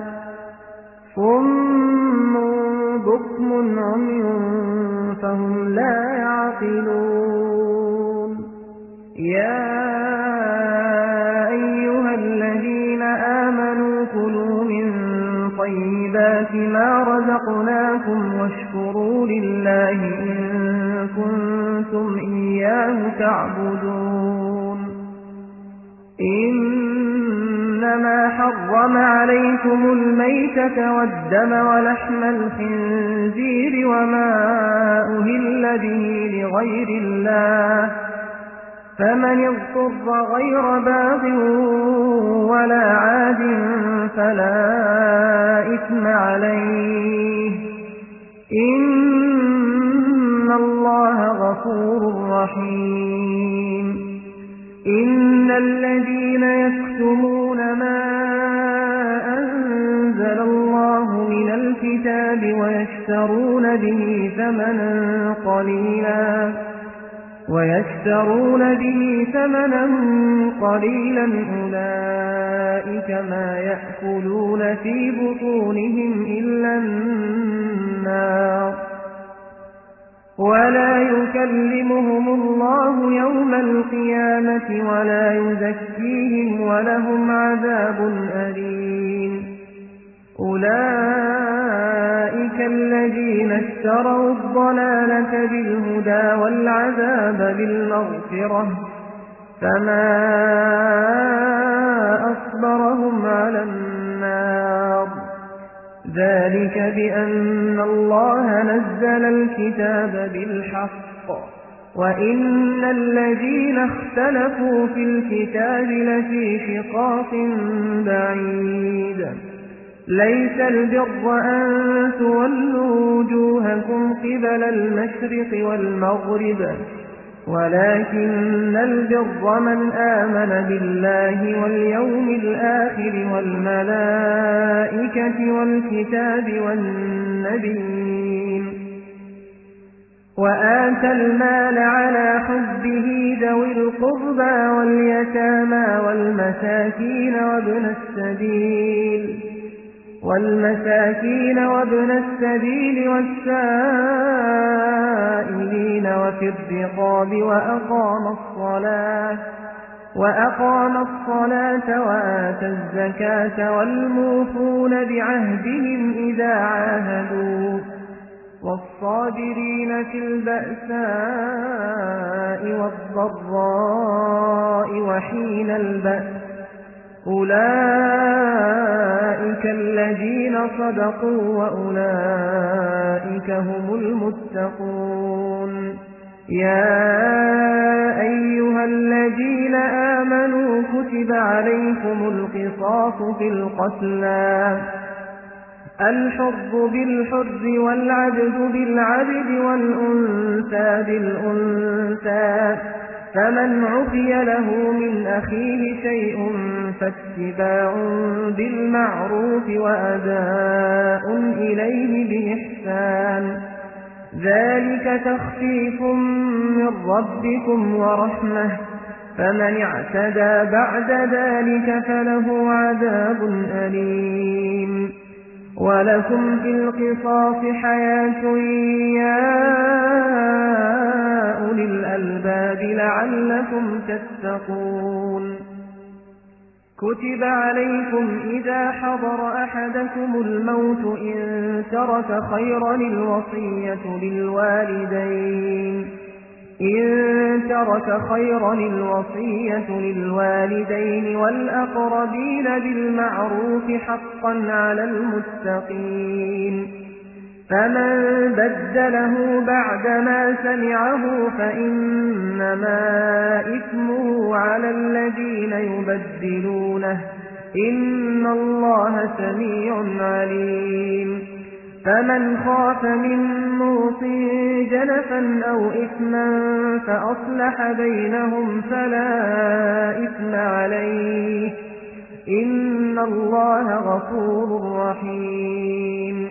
صم بكم عمي فهم لا يعقلون. يا أيها الذين آمنوا كلوا من طيبات ما رزقناكم واشكروا لله إن كنتم إياه تعبدون. إنما حرم عليكم الميتة والدم ولحم الخنزير وما أهل به لغير الله فمن اضطر غير باغ ولا عاد فلا إثم عليه إن الله غفور رحيم. إن الذين يكتمون ما أنزل الله من الكتاب ويشترون به ثمنا قليلا ويشترون به ثمنا قليلا أولئك ما يأكلون في بطونهم إلا النار ولا يكلمهم الله يوم القيامة ولا يزكيهم ولهم عذاب أليم أولئك الذين اشتروا الضلالة بالهدى والعذاب بالمغفرة فما أصبرهم على النار ذلك بأن الله نزل الكتاب بالحق وإن الذين اختلفوا في الكتاب لفي شقاق بعيد ليس البر أن تولوا وجوهكم قبل المشرق والمغرب ولكن البر من آمن بالله واليوم الآخر والملائكة والكتاب والنبيين وآتى المال على حبه ذوي القربى واليتامى والمساكين وابن السبيل والمساكين وابن السبيل والسائلين وفي الرقاب وأقام الصلاة وأقام الصلاة وآتى الزكاة والموفون بعهدهم إذا عاهدوا والصابرين في البأساء والضراء وحين البأس أولئك الذين صدقوا وأولئك هم المتقون يا أيها الذين آمنوا كتب عليكم القصاص في القتلى الحر بالحر والعبد بالعبد والأنثى بالأنثى فمن عفي له من أخيه شيء فاتباع بالمعروف وأداء إليه بإحسان ذلك تخفيف من ربكم ورحمة فمن اعتدى بعد ذلك فله عذاب أليم ولكم في القصاص حياة يا أولي الألباب لعلكم تتقون كتب عليكم إذا حضر أحدكم الموت إن ترك خيرا الوصية للوالدين إن ترك خيرا الوصية للوالدين والأقربين بالمعروف حقا على المتقين فمن بدله بعدما سمعه فإنما إثمه على الذين يبدلونه إن الله سميع عليم فمن خاف من موص جنفا أو إثما فأصلح بينهم فلا إثم عليه إن الله غفور رحيم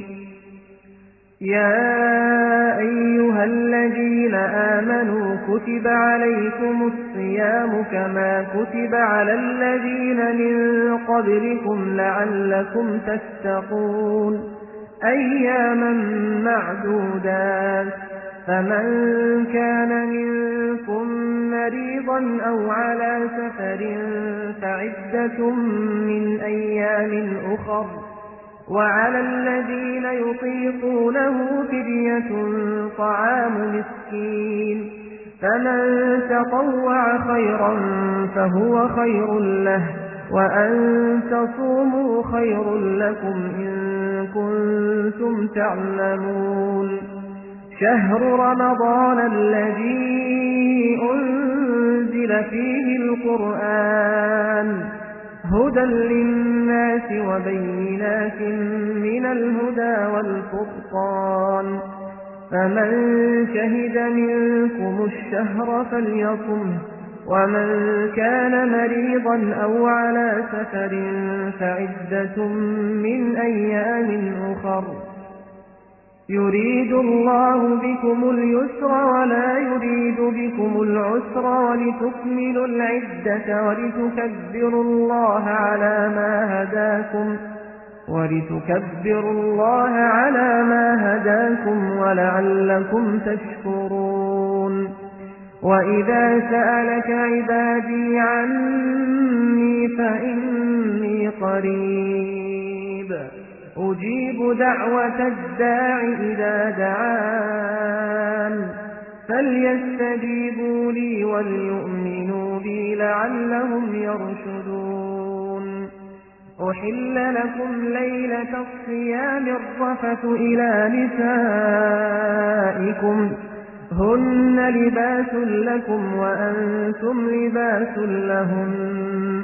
يا أيها الذين آمنوا كتب عليكم الصيام كما كتب على الذين من قبلكم لعلكم تتقون أياما معدودات فمن كان منكم مريضا أو على سفر فعدة من أيام أخر وعلى الذين يطيقونه فدية طعام مسكين فمن تطوع خيرا فهو خير له وأن تصوموا خير لكم إن كنتم تعلمون شهر رمضان الذي أنزل فيه القرآن هدى للناس وبينات من الهدى والفرقان فمن شهد منكم الشهر فليصمه ومن كان مريضا أو على سفر فعدة من أيام أخر يريد الله بكم اليسر ولا يريد بكم العسر ولتكملوا العدة ولتكبروا الله على ما هداكم ولتكبروا الله على ما هداكم ولعلكم تشكرون وإذا سألك عبادي عني فإني قريب أجيب دعوة الداع إذا دعان فليستجيبوا لي وليؤمنوا بي لعلهم يرشدون أحل لكم ليلة الصيام الرفث إلى نسائكم هن لباس لكم وأنتم لباس لهن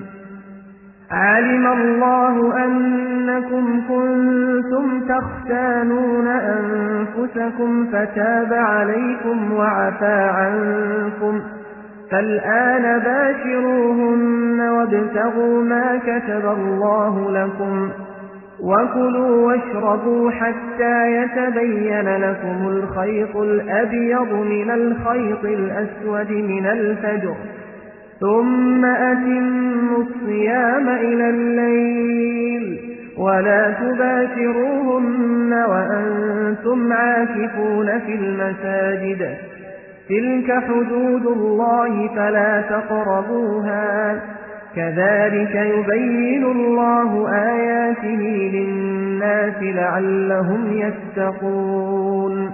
علم الله أنكم كنتم تختانون أنفسكم فتاب عليكم وعفى عنكم فالآن باشروهن وابتغوا ما كتب الله لكم وكلوا واشربوا حتى يتبين لكم الخيط الأبيض من الخيط الأسود من الفجر ثم أتموا الصيام إلى الليل ولا تباشروهن وأنتم عاكفون في المساجد تلك حدود الله فلا تقربوها كذلك يبين الله آياته للناس لعلهم يتقون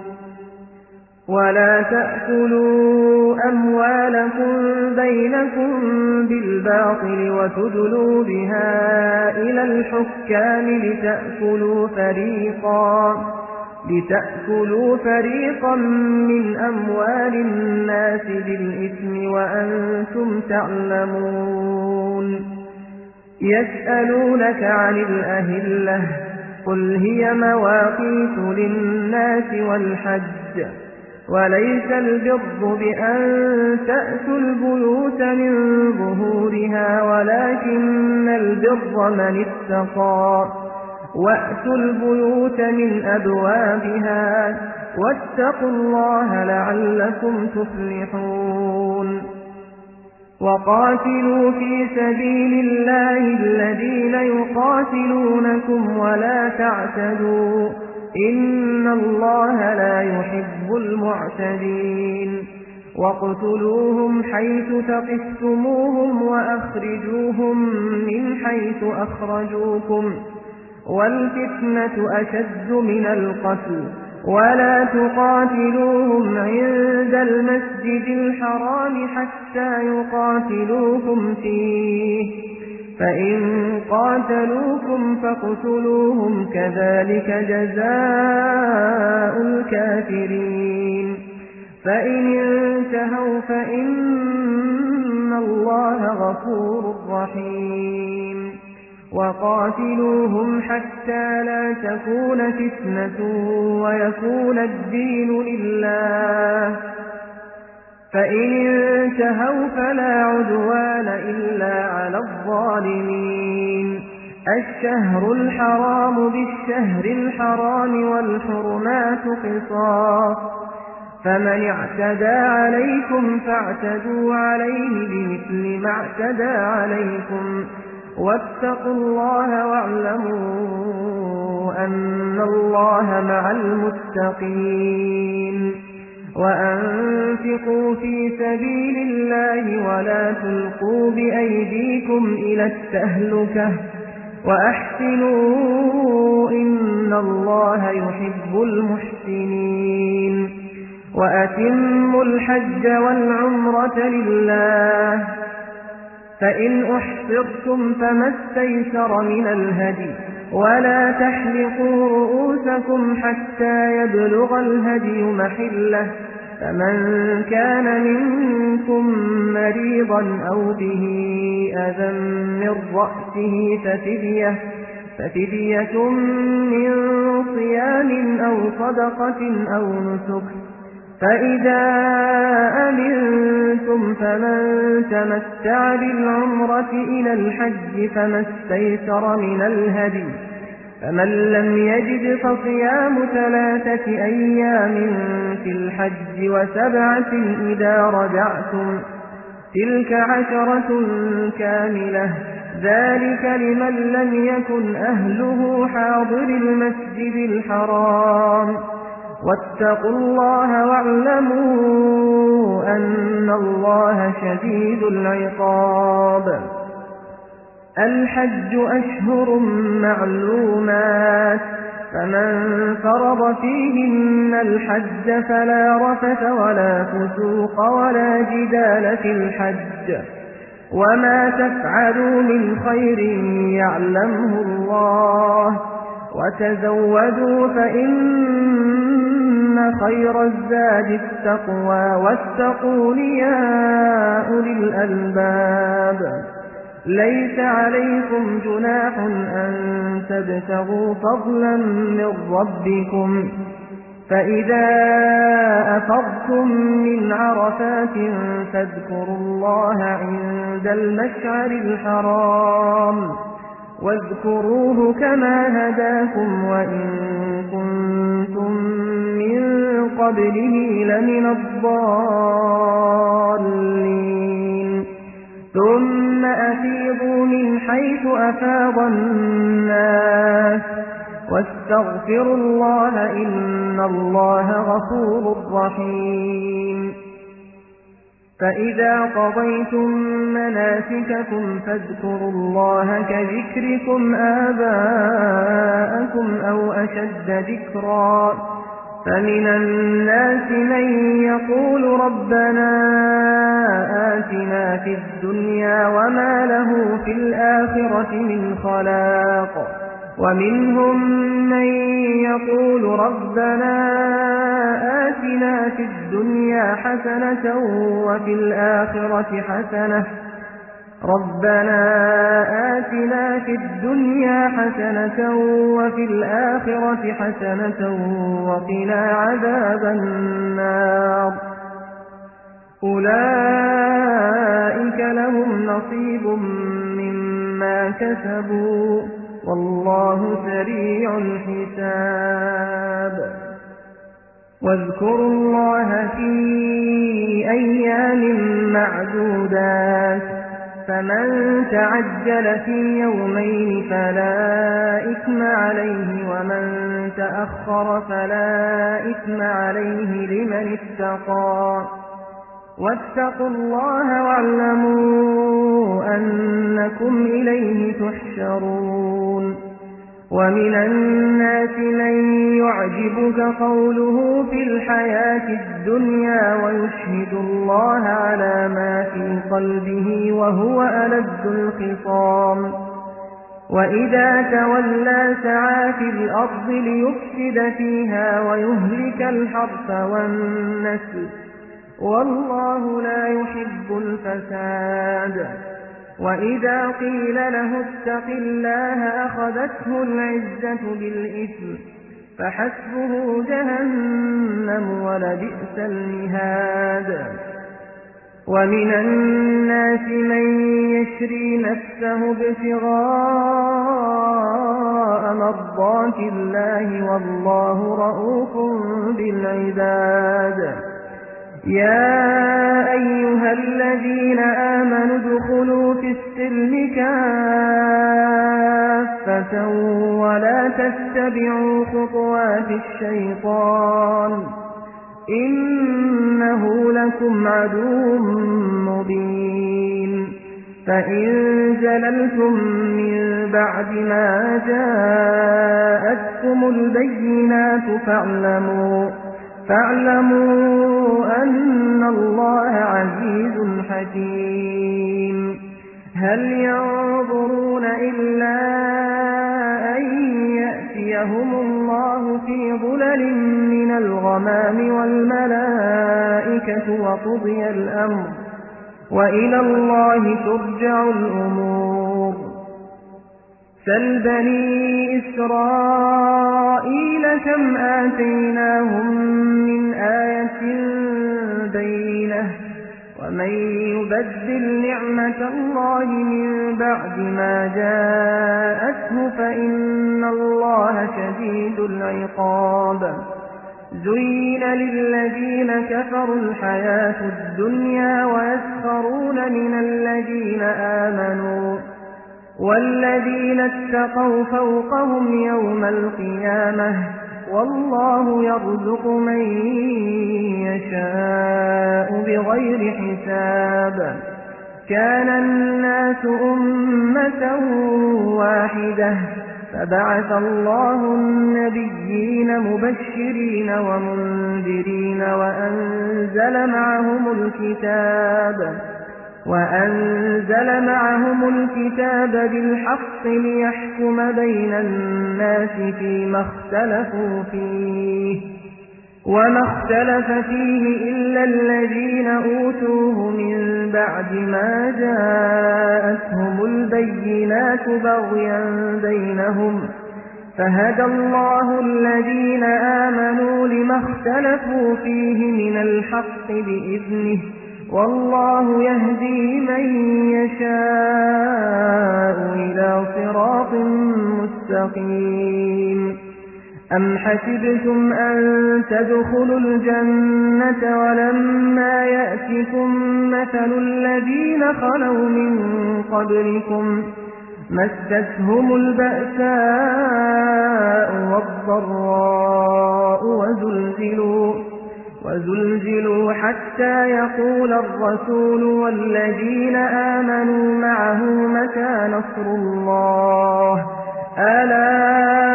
ولا تأكلوا أموالكم بينكم بالباطل وتدلوا بها إلى الحكام لتأكلوا فريقا لتأكلوا فريقا من أموال الناس بالإثم وأنتم تعلمون يسألونك عن الأهلة قل هي مواقيت للناس والحج وليس البر بأن تأتوا البيوت من ظهورها ولكن البر من اتقى وأتوا البيوت من أبوابها واتقوا الله لعلكم تفلحون وقاتلوا في سبيل الله الذين يقاتلونكم ولا تعتدوا إن الله لا يحب المعتدين واقتلوهم حيث ثقفتموهم وأخرجوهم من حيث أخرجوكم والفتنة أشد من القتل ولا تقاتلوهم عند المسجد الحرام حتى يقاتلوكم فيه فإن قاتلوكم فاقتلوهم كذلك جزاء الكافرين فإن انتهوا فإن الله غفور رحيم وقاتلوهم حتى لا تكون فتنة ويكون الدين لله فإن انتهوا فلا عدوان إلا على الظالمين الشهر الحرام بالشهر الحرام والحرمات قصاص فمن اعتدى عليكم فاعتدوا عليه بمثل ما اعتدى عليكم واتقوا الله واعلموا أن الله مع المتقين وأنفقوا في سبيل الله ولا تلقوا بأيديكم إلى التهلكة وأحسنوا إن الله يحب المحسنين وأتموا الحج والعمرة لله فإن أحصرتم فما استيسر من الهدي ولا تحلقوا رؤوسكم حتى يبلغ الهدي محله فمن كان منكم مريضا أو به أذى من رأسه ففدية, ففدية من صيام أو صدقة أو نسك فإذا أمنتم فمن تمتع بالعمرة إلى الحج فما استيسر من الهدي، فمن لم يجد فصيام ثلاثة أيام في الحج وسبعة إذا رجعتم، تلك عشرة كاملة، ذلك لمن لم يكن أهله حاضر المسجد الحرام. واتقوا الله واعلموا أن الله شديد العقاب. الحج أشهر معلومات، فمن فرض فيهن الحج فلا رفث ولا فسوق ولا جدال في الحج، وما تفعلوا من خير يعلمه الله، وتزودوا فإن خير الزاد التقوى، واتقون يا أولي الألباب. ليس عليكم جناح أن تبتغوا فضلا من ربكم، فإذا أفضتم من عرفات فاذكروا الله عند المشعر الحرام، واذكروه كما هداكم وإن كنتم من قبله لمن الضالين. ثم أفيضوا من حيث أفاض الناس واستغفروا الله إن الله غفور رحيم. فإذا قضيتم مناسككم فاذكروا الله كذكركم آباءكم أو أشد ذكرا، فمن الناس من يقول ربنا آتنا في الدنيا وما له في الآخرة من خلاق، ومنهم من يقول ربنا آتنا في الدنيا حسنة وفي الآخرة حسنة ربنا آتنا في الدنيا حسنة وفي الآخرة حسنة وقنا عذاب النار. أولئك لهم نصيب مما كسبوا والله سريع الحساب. واذكروا الله في أيام معدودات، فمن تعجل في يومين فلا إثم عليه ومن تأخر فلا إثم عليه لمن اتقى. واتقوا الله واعلموا أنكم إليه تحشرون. ومن الناس من يعجبك قوله في الحياة الدنيا ويشهد الله على ما في قلبه وهو ألد الخصام، وإذا تولى سعى في الأرض ليفسد فيها ويهلك الحرث والنسل، والله لا يحب الفساد. وإذا قيل له اتق الله أخذته العزة بالإثم فحسبه جهنم ولبئس المهاد. ومن الناس من يشري نفسه ابتغاء مرضات الله والله رؤوف بالعباد. يا أيها الذين آمنوا ادخلوا في السلم كافة ولا تتبعوا خطوات الشيطان إنه لكم عدو مبين. فإن زللتم من بعد ما جاءتكم البينات فاعلموا فاعلموا أن الله عزيز حكيم. هل ينظرون إلا أن يأتيهم الله في ظلل من الغمام والملائكة وقضي الأمر وإلى الله ترجع الأمور. سل بني إسرائيل كم آتيناهم من آية بينة ومن يبدل نعمة الله من بعد ما جاءته فإن الله شديد العقاب زين للذين كفروا الحياة الدنيا ويسخرون من الذين آمنوا والذين اتقوا فوقهم يوم القيامة والله يرزق من يشاء بغير حساب كان الناس أمة واحدة فبعث الله النبيين مبشرين ومنذرين وأنزل معهم الكتاب وأنزل معهم الكتاب بالحق ليحكم بين الناس فيما اختلفوا فيه وما اختلف فيه إلا الذين أوتوه من بعد ما جاءتهم البينات بغيا بينهم فهدى الله الذين آمنوا لما اختلفوا فيه من الحق بإذنه والله يهدي من يشاء إلى صراط مستقيم أم حسبتم أن تدخلوا الجنة ولما يأتكم مثل الذين خلوا من قبلكم مستهم البأساء والضراء وزلزلوا وزلزلوا حتى يقول الرسول والذين آمنوا معه متى نصر الله ألا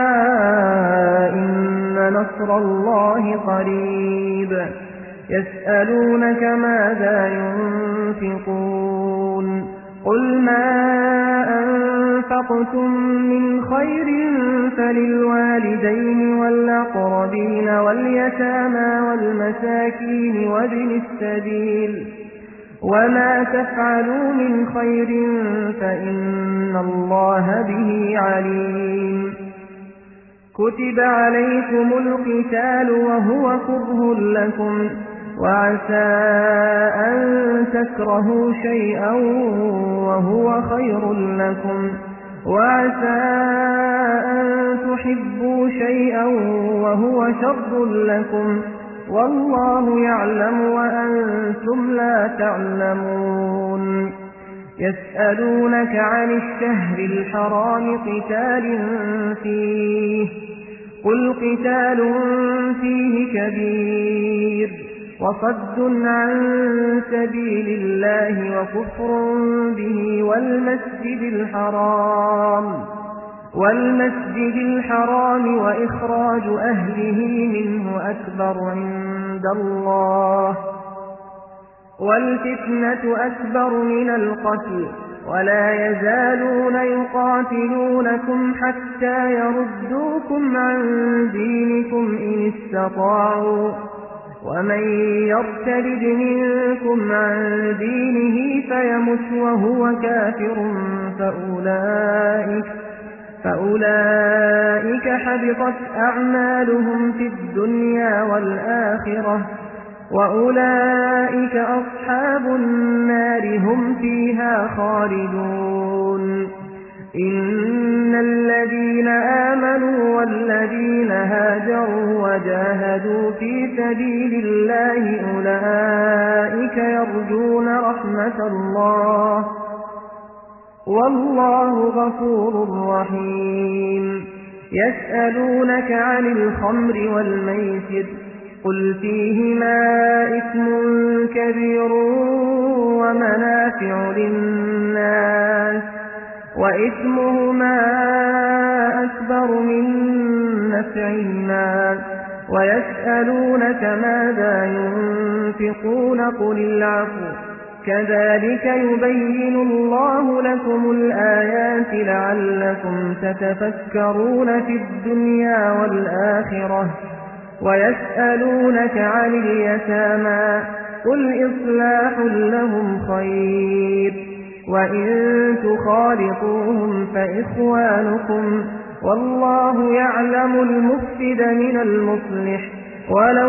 إن نصر الله قريب يسألونك ماذا ينفقون قل ما أنفقتم من خير فللوالدين والأقربين واليتامى والمساكين وابن السبيل وما تفعلوا من خير فإن الله به عليم كتب عليكم القتال وهو كره لكم وعسى أن تكرهوا شيئا وهو خير لكم وعسى أن تحبوا شيئا وهو شر لكم والله يعلم وأنتم لا تعلمون يسألونك عن الشهر الحرام قتال فيه قل قتال فيه كبير وصد عن سبيل الله وكفر به والمسجد الحرام والمسجد الحرام وإخراج أهله منه أكبر عند الله والفتنة أكبر من القتل ولا يزالون يقاتلونكم حتى يردوكم عن دينكم إن استطاعوا ومن يرتد منكم عن دينه فيمت وهو كافر فأولئك, فأولئك حبطت أعمالهم في الدنيا والآخرة وأولئك أصحاب النار هم فيها خالدون إن الذين آمنوا والذين هاجروا وجاهدوا في سبيل الله أولئك يرجون رحمة الله والله غفور رحيم يسألونك عن الخمر والميسر قل فيهما إثم كبير ومنافع للناس وإثمهما أكبر من نفعهما ويسألونك ماذا ينفقون قل العفو كذلك يبين الله لكم الآيات لعلكم تتفكرون في الدنيا والآخرة ويسألونك عن اليتامى قل إصلاح لهم خير وإن تخالطوهم فإخوانكم والله يعلم المفسد من المصلح ولو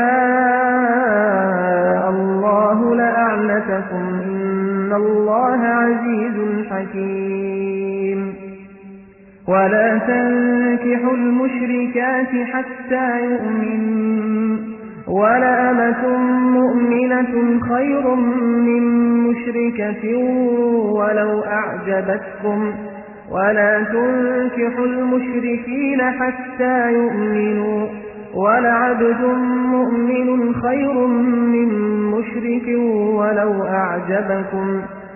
شاء الله لأعنتكم إن الله عزيز حكيم ولا تنكحوا المشركات حتى يؤمنوا ولأمة مؤمنة خير من مشركة ولو أعجبتكم ولا تنكحوا المشركين حتى يؤمنوا ولعبد مؤمن خير من مشرك ولو أعجبكم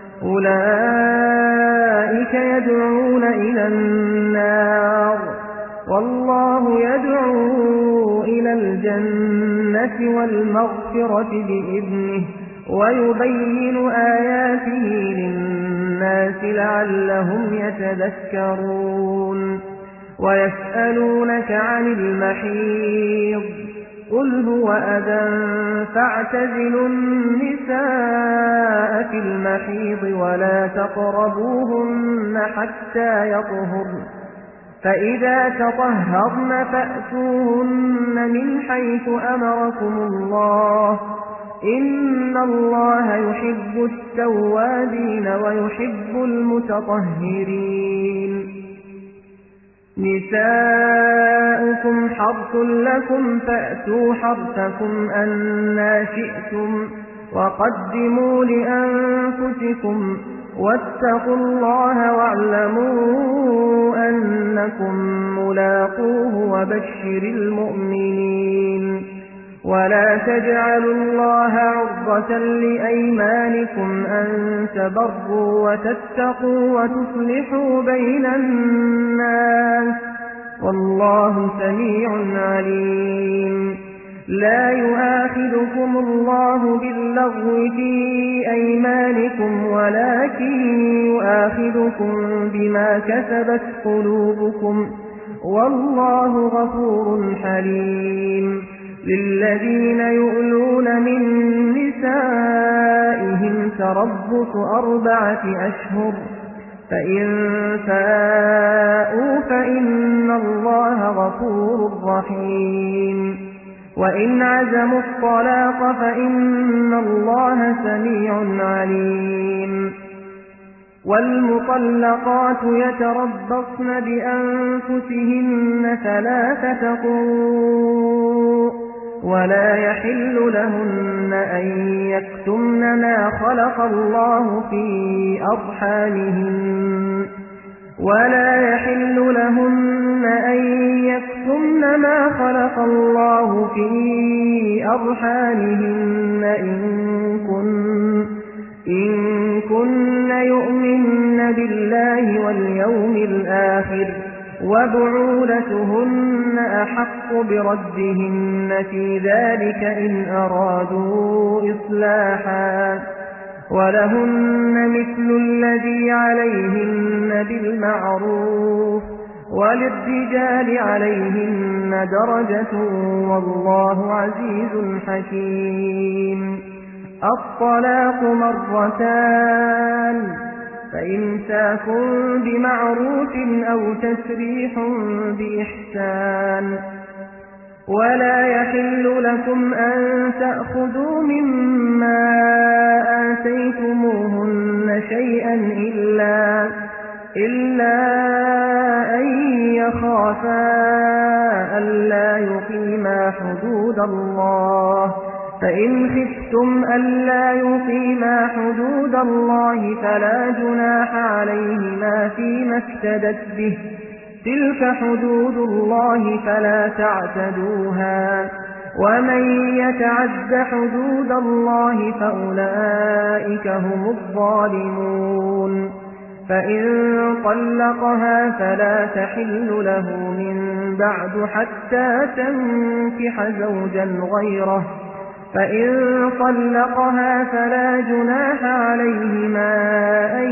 أولئك يدعون إلى النار والله يدعو إلى الجنة والمغفرة بإذنه ويبين آياته للناس لعلهم يتذكرون ويسألونك عن المحيض قل هو أذى فاعتزلوا النساء في المحيض ولا تقربوهن حتى يطهرن فإذا تطهرن فأتوهن من حيث أمركم الله إن الله يحب التوابين ويحب المتطهرين نساؤكم حرث لكم فأتوا حرثكم أنى شئتم وقدموا لأنفسكم واتقوا الله واعلموا أنكم ملاقوه وبشر المؤمنين ولا تجعلوا الله عرضة لأيمانكم أن تبروا وتتقوا وتصلحوا بين الناس والله سميع عليم لا يؤاخذكم الله باللغو في أيمانكم ولكن يؤاخذكم بما كسبت قلوبكم والله غفور حليم للذين يؤلون من نسائهم تربص أربعة أشهر فإن فاءوا فإن الله غفور رحيم وإن عزموا الطلاق فإن الله سميع عليم والمطلقات يتربصن بأنفسهن ثلاثة قروء ولا يحل لهن أن يكتمن ما خلق الله في أرحامهن ولا يحل لهن أن يكتمن ما خلق الله في أرحامهن إن كن إن كن يؤمن بالله واليوم الآخر وبعولتهن أحق بردهن في ذلك إن أرادوا إصلاحا ولهن مثل الذي عليهن بالمعروف وللرجال عليهن درجة والله عزيز حكيم الطلاق مرتان فإمساك بمعروف أو تسريح بإحسان ولا يحل لكم أن تأخذوا مما آتيتموهن شيئا إلا, إلا أن يخافا ألا يقيما حدود الله فإن خفتم ألا يقيما حدود الله فلا جناح عليهما فيما افتدت به تلك حدود الله فلا تعتدوها ومن يتعد حدود الله فأولئك هم الظالمون فإن طلقها فلا تحل له من بعد حتى تنكح زوجا غيره فإن طلقها فلا جناح عليهما أن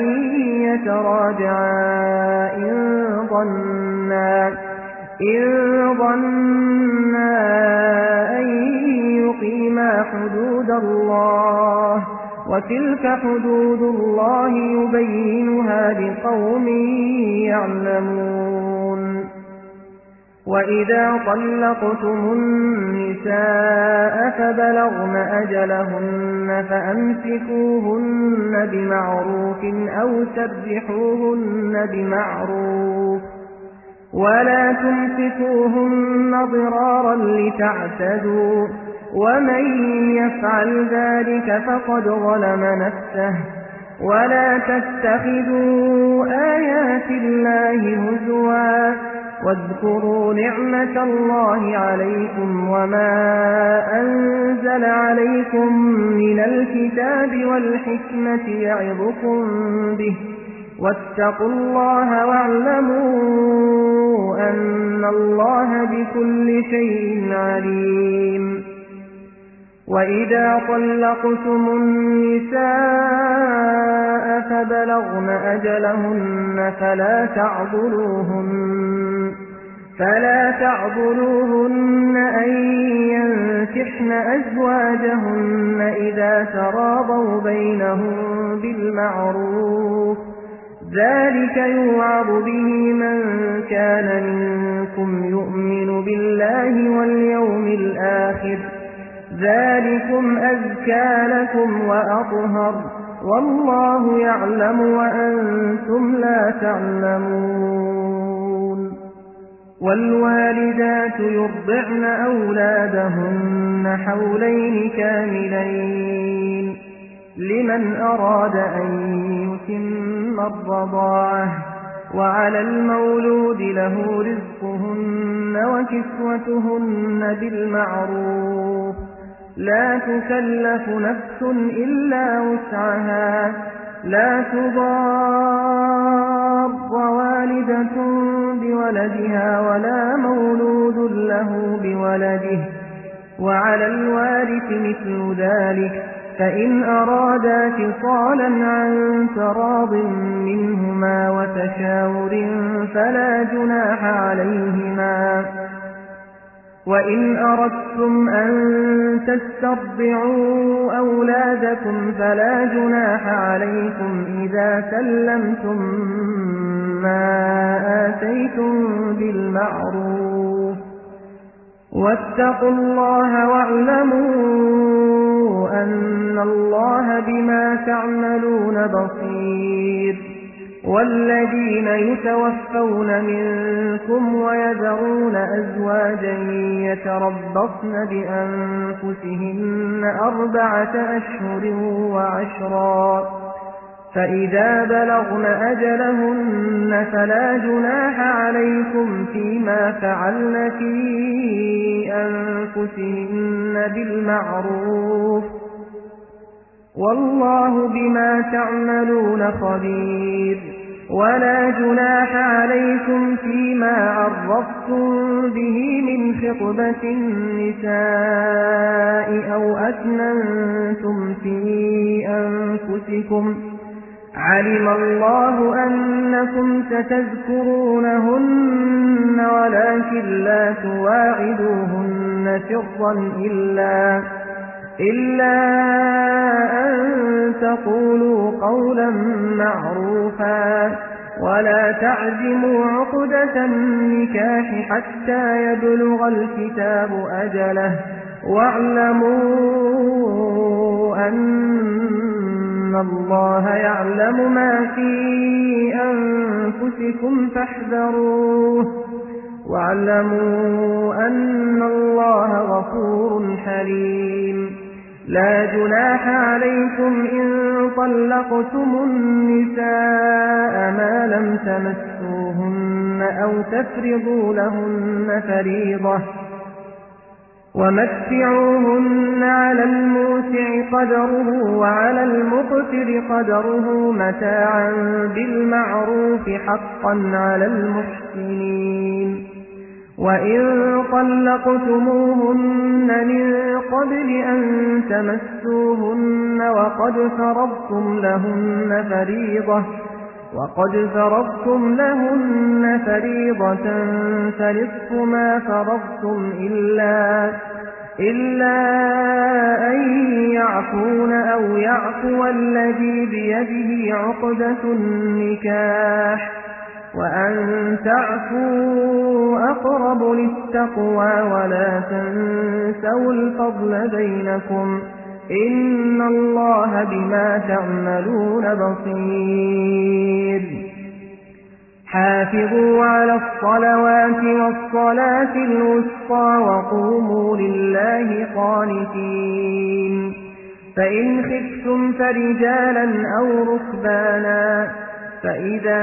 يتراجعا إن ظنا إن ظنا أن يقيما حدود الله وتلك حدود الله يبينها لقوم يعلمون وإذا طلقتم النساء النساء فبلغن أجلهن فأمسكوهن بمعروف أو سرحوهن بمعروف ولا تمسكوهن ضرارا لتعتدوا ومن يفعل ذلك فقد ظلم نفسه ولا تتخذوا آيات الله هزوا واذكروا نعمة الله عليكم وما أنزل عليكم من الكتاب والحكمة يعظكم به واتقوا الله واعلموا أن الله بكل شيء عليم. وإذا طلقتم النساء فبلغن أجلهن فلا تعضلوهن فلا تعضلوهن أن ينكحن أزواجهن إذا تراضوا بينهم بالمعروف ذلك يوعظ به من كان منكم يؤمن بالله واليوم الآخر ذلكم أزكى لكم وأطهر والله يعلم وأنتم لا تعلمون. والوالدات يرضعن أولادهن حولين كاملين لمن أراد أن يتم الرضاعة وعلى المولود له رزقهن وكسوتهن بالمعروف لا تكلف نفس إلا وسعها لا تضار والدة بولدها ولا مولود له بولده وعلى الوارث مثل ذلك فإن أرادا فصالا عن تراض منهما وتشاور فلا جناح عليهما. وإن أردتم أن تسترضعوا أولادكم فلا جناح عليكم إذا سلمتم ما آتيتم بالمعروف واتقوا الله واعلموا أن الله بما تعملون بصير. والذين يتوفون منكم ويذرون أزواجا يتربصن بأنفسهن أربعة أشهر وعشرا فإذا بلغن أجلهن فلا جناح عليكم فيما فعلن في أنفسهن بالمعروف والله بما تعملون خبير. ولا جناح عليكم فيما عرضتم به من خطبة النساء أو أكننتم في أنفسكم علم الله أنكم ستذكرونهن ولكن لا تواعدوهن سرا إلا إلا أن تقولوا قولا معروفا ولا تعزموا عقدة النكاح حتى يبلغ الكتاب أجله واعلموا أن الله يعلم ما في أنفسكم فاحذروه واعلموا أن الله غفور حليم. لا جناح عليكم إن طلقتم النساء ما لم تمسوهن أو تفرضوا لهن فريضة ومتعوهن على الموسع قدره وعلى المقتر قدره متاعا بالمعروف حقا على المحسنين. وإن طلقتموهن من قبل أن تمسوهن وقد فرضتم لهن فريضة وقد فرضتم لهن فريضة فنصف ما فرضتم إلا إلا أن يعفون أو يعفو الذي بيده عقدة النكاح وأن تعفوا أقرب للتقوى ولا تنسوا تنسوا الفضل بينكم إن الله بما تعملون بصير حافظوا على الصلوات والصلاة الوسطى وقوموا لله قانتين فإن خفتم فرجالا أو ركبانا فإذا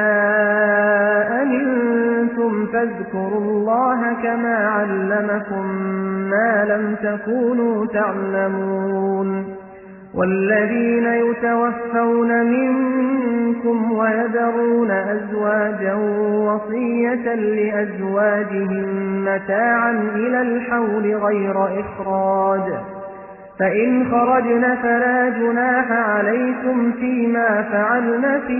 أمنتم فاذكروا الله كما علمكم ما لم تكونوا تعلمون والذين يتوفون منكم ويذرون أزواجا وصية لأزواجهم متاعا إلى الحول غير إخراج فإن خرجن فلا جناح عليكم فيما فعلن في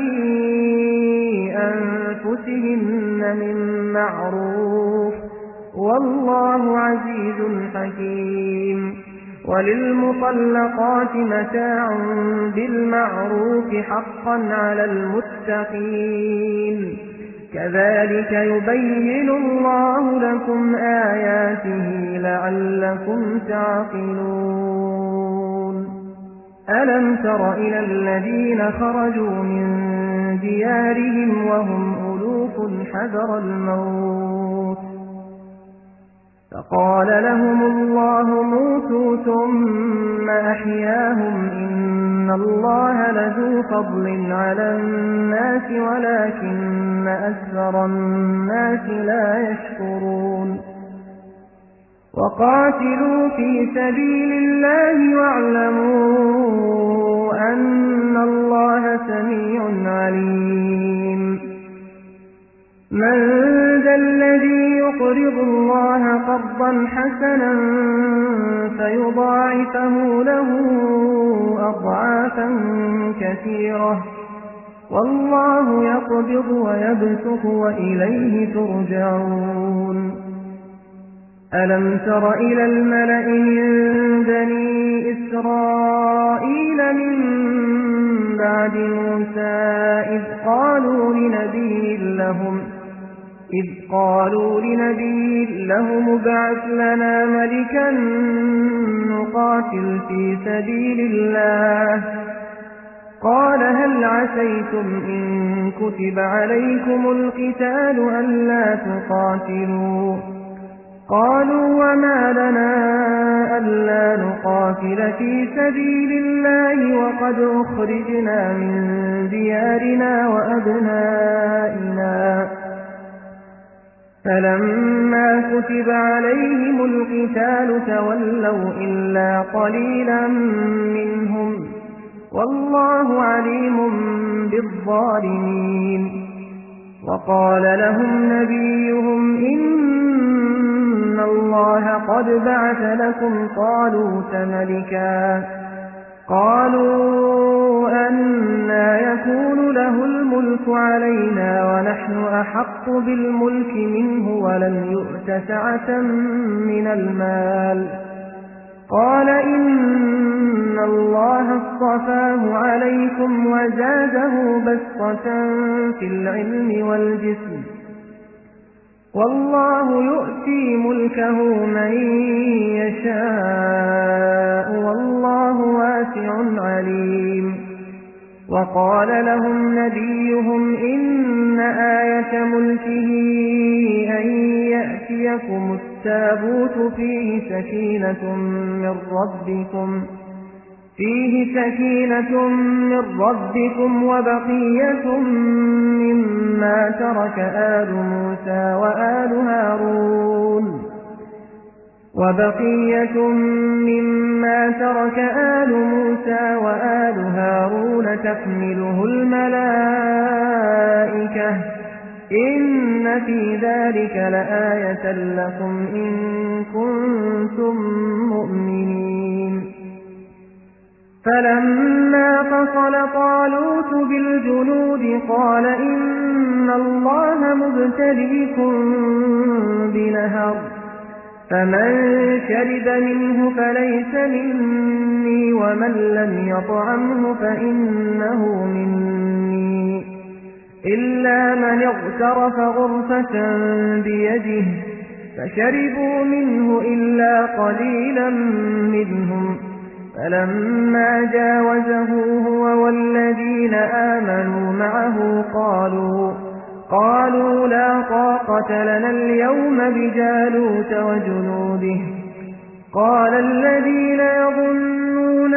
أنفسهن من معروف والله عزيز حكيم وللمطلقات متاع بالمعروف حقا على المتقين كذلك يبين الله لكم آياته لعلكم تعقلون ألم تر إلى الذين خرجوا من ديارهم وهم ألوف حذر الموت فقال لهم الله موتوا ثم أحياهم إن الله لذو فضل على الناس ولكن أكثر الناس لا يشكرون وقاتلوا في سبيل الله واعلموا أن الله سميع عليم من ذا الذي يقرض الله قرضا حسنا فيضاعفه له أضعافا كثيرة والله يقبض ويبسط وإليه ترجعون ألم تر إلى الملأ من بني إسرائيل من بعد موسى إذ قالوا لنبي لهم إذ قالوا لنبي لهم ابعث لنا ملكا نقاتل في سبيل الله قال هل عسيتم إن كتب عليكم القتال ألا تقاتلوا قالوا وما لنا ألا نقاتل في سبيل الله وقد أخرجنا من ديارنا وأبنائنا فلما كتب عليهم القتال تولوا إلا قليلا منهم والله عليم بالظالمين وقال لهم نبيهم إن الله قد بعث لكم طالوت ملكا قالوا أنى يكون له الملك علينا ونحن أحق بالملك منه ولم يؤت سعة من المال قال إن الله اصطفاه عليكم وزاده بسطة في العلم والجسم والله يؤتي ملكه من يشاء والله واسع عليم وقال لهم نبيهم إن آية ملكه أن يأتيكم التابوت فيه سكينة من ربكم فيه سكينة من ربكم وبقية مما ترك آل موسى وآل هارون وبقية مما ترك آل موسى وآل هارون تحمله الملائكة إن في ذلك لآية لكم إن كنتم مؤمنين فلما فصل طالوت بالجنود قال إن الله مبتليكم بنهر فمن شرب منه فليس مني ومن لم يطعمه فإنه مني إلا من اغترف غرفة بيده فشربوا منه إلا قليلا منهم. فلما جاوزه هو والذين آمنوا معه قالوا قالوا لا طاقة لنا اليوم بجالوت وجنوده. قال الذين يظنون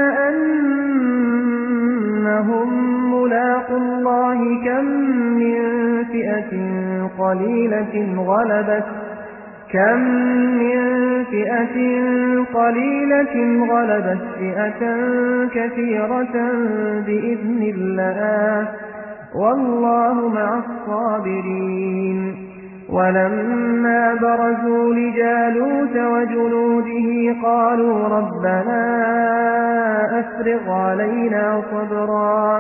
أنهم ملاقو الله كم من فئة قليلة غلبت كم من فئة قليلة غلبت فئة كثيرة بإذن الله والله مع الصابرين. ولما برزوا لجالوت وجنوده قالوا ربنا أفرغ علينا صبرا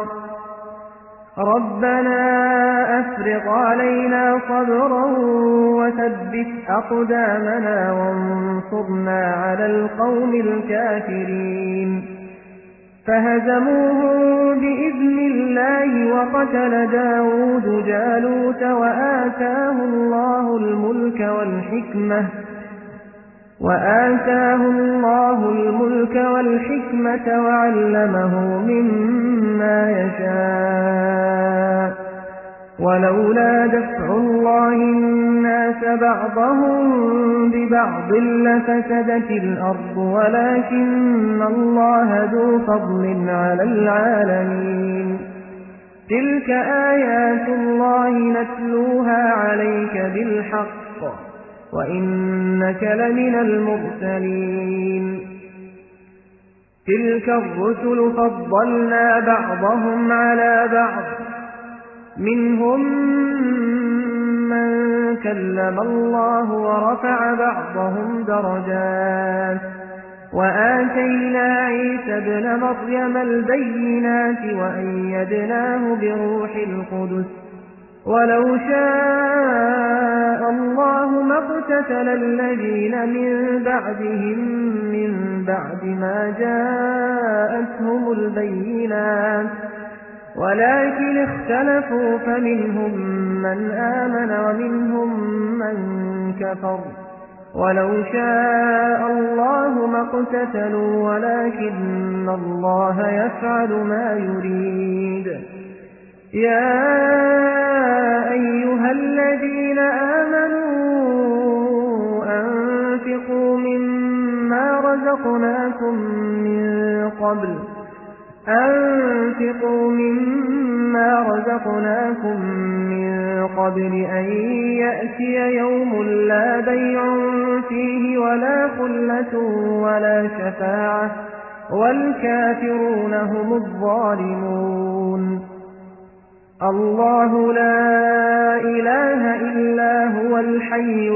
ربنا أفرغ علينا صبرا وثبت أقدامنا وانصرنا على القوم الكافرين. فهزموهم بإذن الله وقتل داود جالوت وآتاه الله الملك والحكمة وآتاه الله الملك والحكمة وعلمه مما يشاء. ولولا دفع الله الناس بعضهم ببعض لفسدت الأرض ولكن الله ذو فضل على العالمين. تلك آيات الله نتلوها عليك بالحق وإنك لمن المرسلين. تلك الرسل فضلنا بعضهم على بعض منهم من كلم الله ورفع بعضهم درجات وآتينا عيسى ابن مريم البينات وأيدناه بروح القدس. ولو شاء الله ما اقتتل الذين من بعدهم من بعد ما جاءتهم البينات ولكن اختلفوا فمنهم من آمن ومنهم من كفر. ولو شاء الله ما اقتتلوا ولكن الله يفعل ما يريد. يا أيها الذين آمنوا أنفقوا مما رزقناكم من قبل أنفقوا مما رزقناكم من قبل أن يأتي يوم لا بيع فيه ولا خلة ولا شفاعة والكافرون هم الظالمون. الله لا إله إلا هو الحي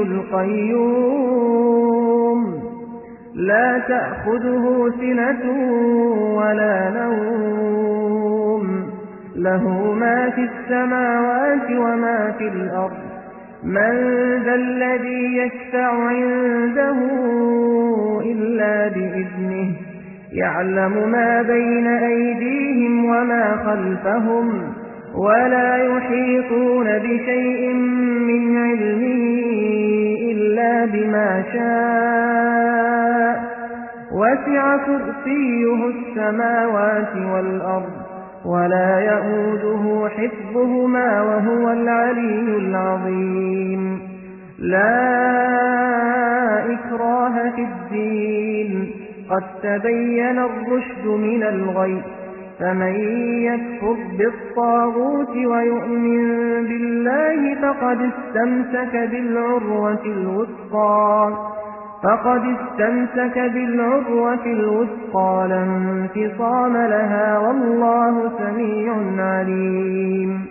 القيوم لا تأخذه سنة ولا نوم له ما في السماوات وما في الأرض. من ذا الذي يشفع عنده إلا بإذنه يعلم ما بين أيديهم وما خلفهم ولا يحيطون بشيء من علمه إلا بما شاء وسع كرسيه السماوات والأرض ولا يؤوده حفظهما وهو العلي العظيم. لا إكراه في الدين قد تبين الرشد من الغي. فمن يكفر بالطاغوت ويؤمن بالله فقد استمسك بالعروة الوثقى فقد استمسك بالعروة الوثقى لا انفصام لها والله سميع عليم.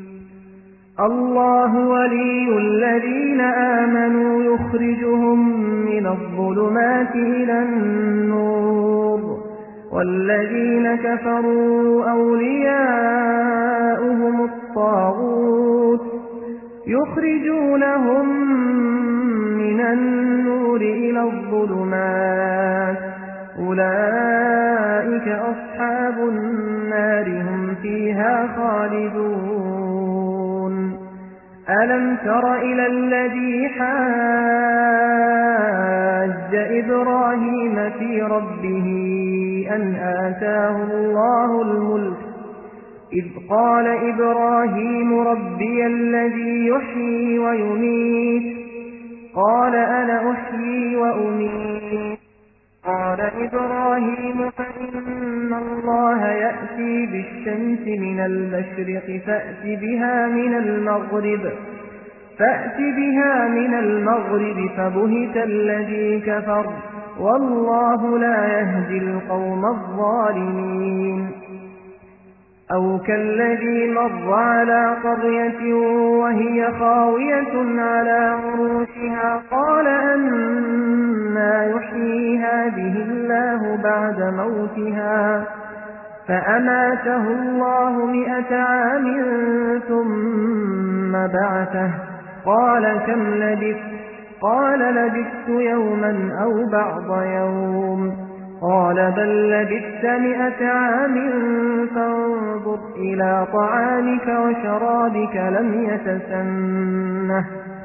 الله ولي الذين آمنوا يخرجهم من الظلمات إلى النور والذين كفروا أولياؤهم الطاغوت يخرجونهم من النور إلى الظلمات أولئك أصحاب النار هم فيها خالدون. ألم تر إلى الذي حاج إبراهيم في ربه أن آتاه الله الملك إذ قال إبراهيم ربي الذي يحيي ويميت قال أنا أحيي وأميت قال إبراهيم فإن الله يأتي بالشمس من المشرق فأت بها من المغرب فأت بها من المغرب فبهت الذي كفر والله لا يهدي القوم الظالمين أو كالذي مر على قرية وهي خاوية على عروشها قال أنى يحيي هذه الله بعد موتها فأماته الله مئة عام ثم بعثه قال كم لبثت قال لبثت يوما أو بعض يوم قال بل لبثت مئة عام فانظر إلى طعامك وشرابك لم يتسنه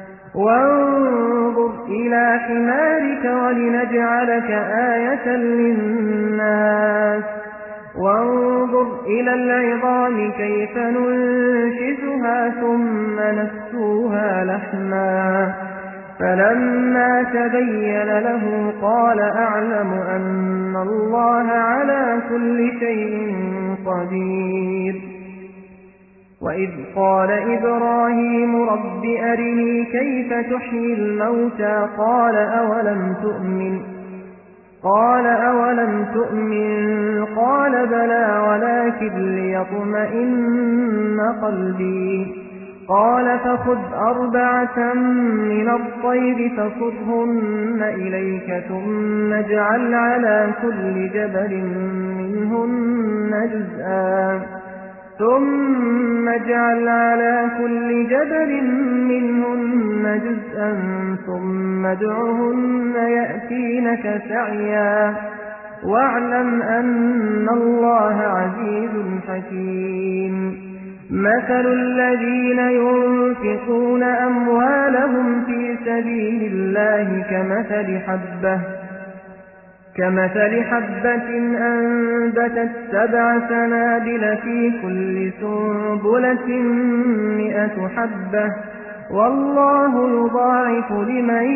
وانظر إلى حمارك ولنجعلك آية للناس وانظر إلى العظام كيف ننشزها ثم نكسوها لحما فلما تبين له قال أعلم أن الله على كل شيء قدير وإذ قال إبراهيم رب أرني كيف تحيي الموتى قال أولم تؤمن قال أولم تؤمن قال بلى ولكن ليطمئن قلبي قال فخذ أربعة من الطير فصرهن إليك ثم اجعل على كل جبل منهن جزءا ثم اجعل على كل جبل منهن جزءا ثم ادعهن يأتينك سعيا واعلم أن الله عزيز حكيم مثل الذين ينفقون أموالهم في سبيل الله كمثل حبة كمثل حبة أنبتت سبع سنابل في كل سنبلة مئة حبة والله يضاعف لمن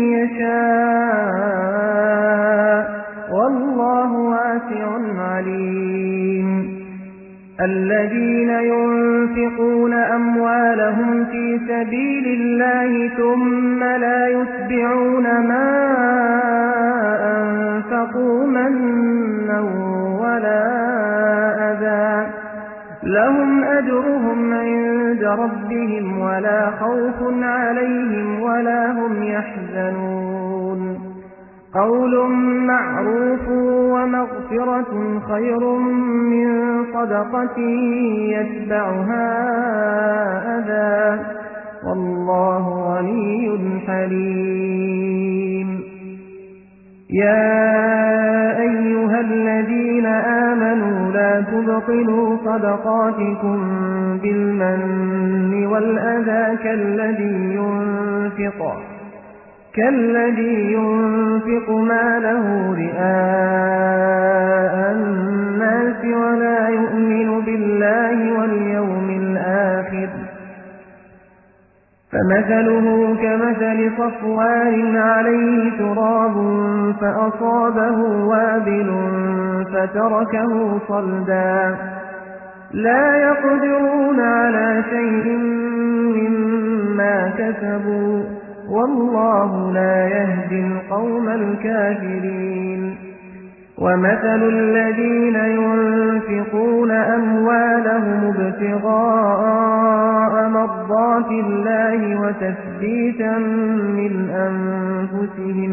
يشاء والله واسع عليم الذين ينفقون أموالهم في سبيل الله ثم لا يتبعون ما أنفقوا منا ولا أذى لهم أجرهم عند ربهم ولا خوف عليهم ولا هم يحزنون قول معروف ومغفرة خير من صدقة يتبعها أذى والله غني حليم يا أيها الذين آمنوا لا تبطلوا صدقاتكم بالمن والأذى كالذي ينفق كالذي ينفق ماله رئاء الناس ولا يؤمن بالله واليوم الآخر فمثله كمثل صفوان عليه تراب فأصابه وابل فتركه صلدا لا يقدرون على شيء مما كسبوا والله لا يهدي القوم الكافرين ومثل الذين ينفقون أموالهم ابتغاء مرضات الله وتثبيتا من أنفسهم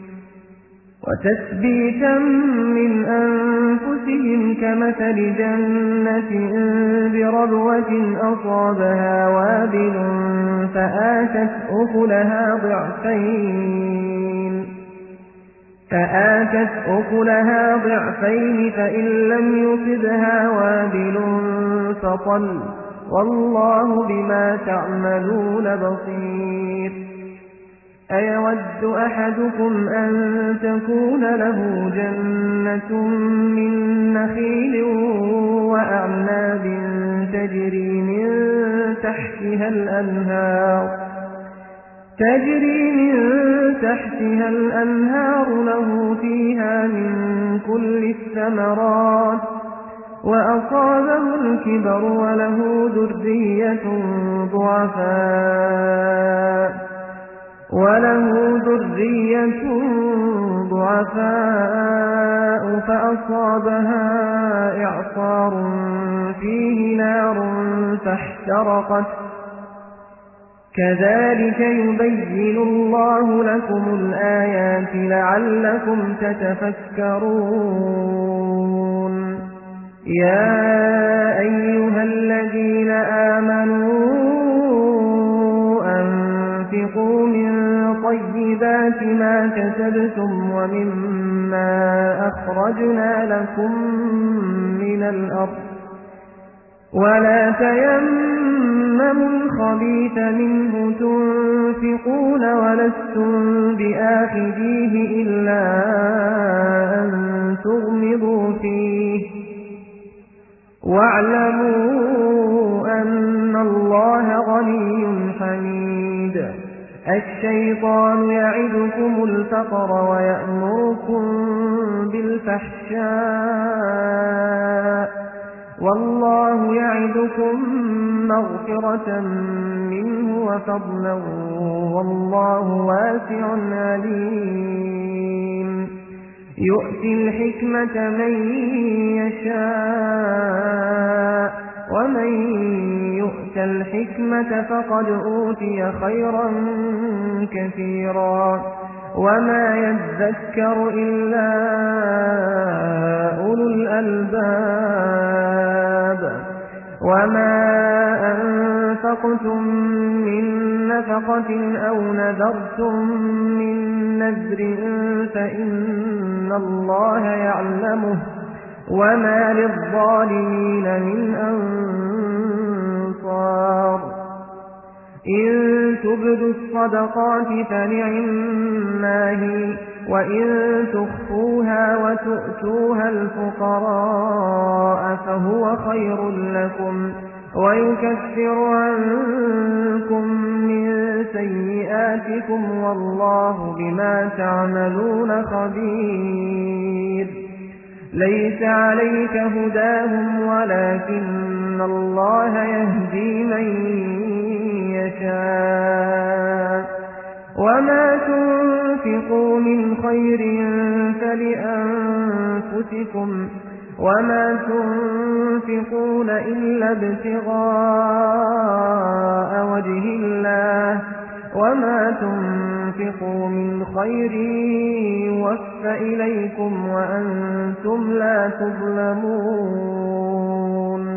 وتثبيتا من أنفسهم كمثل جنة بربوة أصابها وابل فآتت أكلها ضعفين فآتت أكلها ضعفين فإن لم يصبها وابل فطل والله بما تعملون بصير أيود أحدكم أن تكون له جنة من نخيل وأعناب تجري من تحتها الأنهار تجري من تحتها الأنهار له فيها من كل الثمرات وأصابه الكبر وله ذرية ضعفاء وله ذرية ضعفاء فأصابها إعصار فيه نار فاحترقت كذلك يبين الله لكم الآيات لعلكم تتفكرون يا أيها الذين آمنوا أنفقوا من طيبات ما كسبتم ومما أخرجنا لكم من الأرض ولا تيمموا الخبيث منه تنفقون ولستم بآخذيه إلا أن تغمضوا فيه واعلموا أن الله غني حميد الشيطان يعدكم الفقر ويأمركم بالفحشاء والله يعدكم مغفرة منه وفضلا والله واسع عليم يؤتي الحكمة من يشاء ومن يؤت الحكمة فقد أوتي خيرا كثيرا وما يذكر إلا أولو الألباب وما أنفقتم من نفقة أو نذرتم من نذر فإن الله يعلمه وما للظالمين من أنصار إن تبدوا الصدقات فنعما هي وإن تخفوها وتؤتوها الفقراء فهو خير لكم ويكفر عنكم من سيئاتكم والله بما تعملون خبير ليس عليك هداهم ولكن الله يهدي من يشاء وما تنفقوا من خير فلأنفسكم وما تنفقون إلا ابتغاء وجه الله وما تنفقوا من خير يوفى إليكم وأنتم لا تظلمون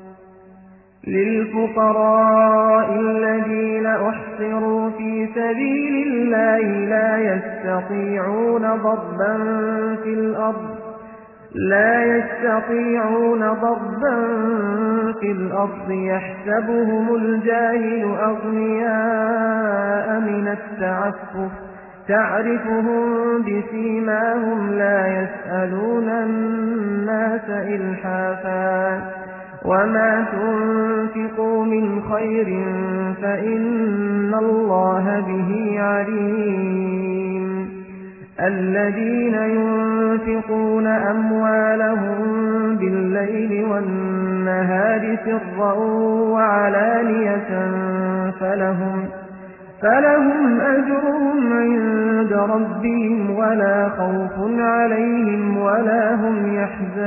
للفقراء الذين أحصروا في سبيل الله لا يستطيعون ضربا في الأرض لا يستطيعون ضربا في الأرض يحسبهم الجاهل أغنياء من التعفف تعرفهم بسيماهم لا يسألون الناس إلحافا وما تنفقوا من خير فإن الله به عليم الذين ينفقون أموالهم بالليل والنهار سرا وعلانية فلهم فلهم أجرهم عند ربهم ولا خوف عليهم ولا هم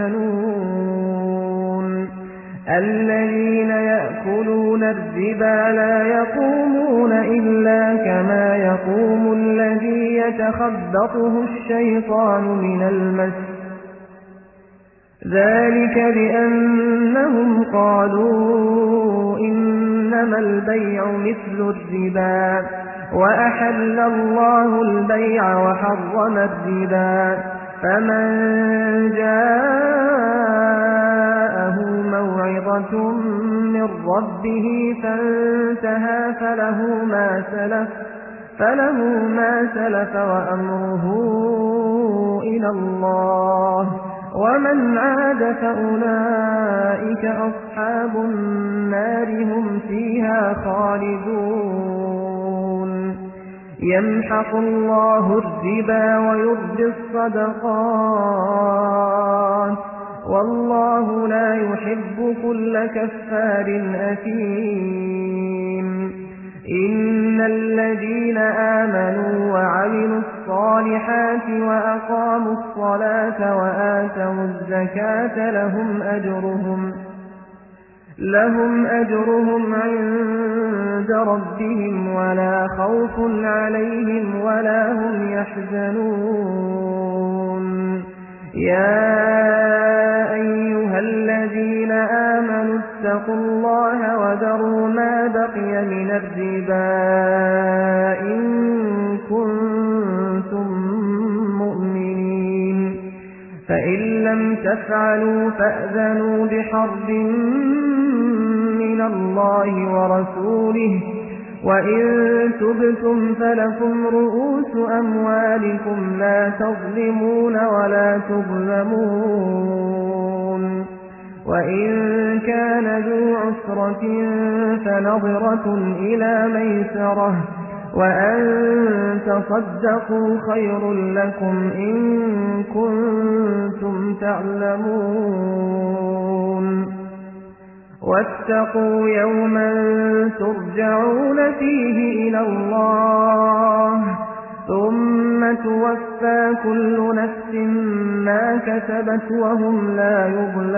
يحزنون الذين يأكلون الربا لا يقومون إلا كما يقوم الذي يتخبطه الشيطان من المس ذلك بأنهم قالوا إنما البيع مثل الربا وأحل الله البيع وحرم الربا فمن جاءه موعظة من من ربه فانتهى فله ما سلف فله ما سلف وأمره إلى الله ومن عاد فأولئك أصحاب النار هم فيها خالدون يمحق الله الربا ويربي الصدقات والله لا يحب كل كفار أثيم إن الذين آمنوا وعملوا الصالحات وأقاموا الصلاة وآتوا الزكاة لهم أجرهم لهم أجرهم عند ربهم ولا خوف عليهم ولا هم يحزنون يا أيها الذين آمنوا اتقوا الله وذروا ما بقي من الربا إن كنتم مؤمنين فإن لم تفعلوا فأذنوا بحرب من الله ورسوله وإن تبتم فلكم رؤوس أموالكم لا تظلمون ولا تظلمون وإن كان ذو عسرة فنظرة إلى ميسرة وأن تصدقوا خير لكم إن كنتم تعلمون واتقوا يوما ترجعون فيه إلى الله ثم توفى كل نفس ما كسبت وهم لا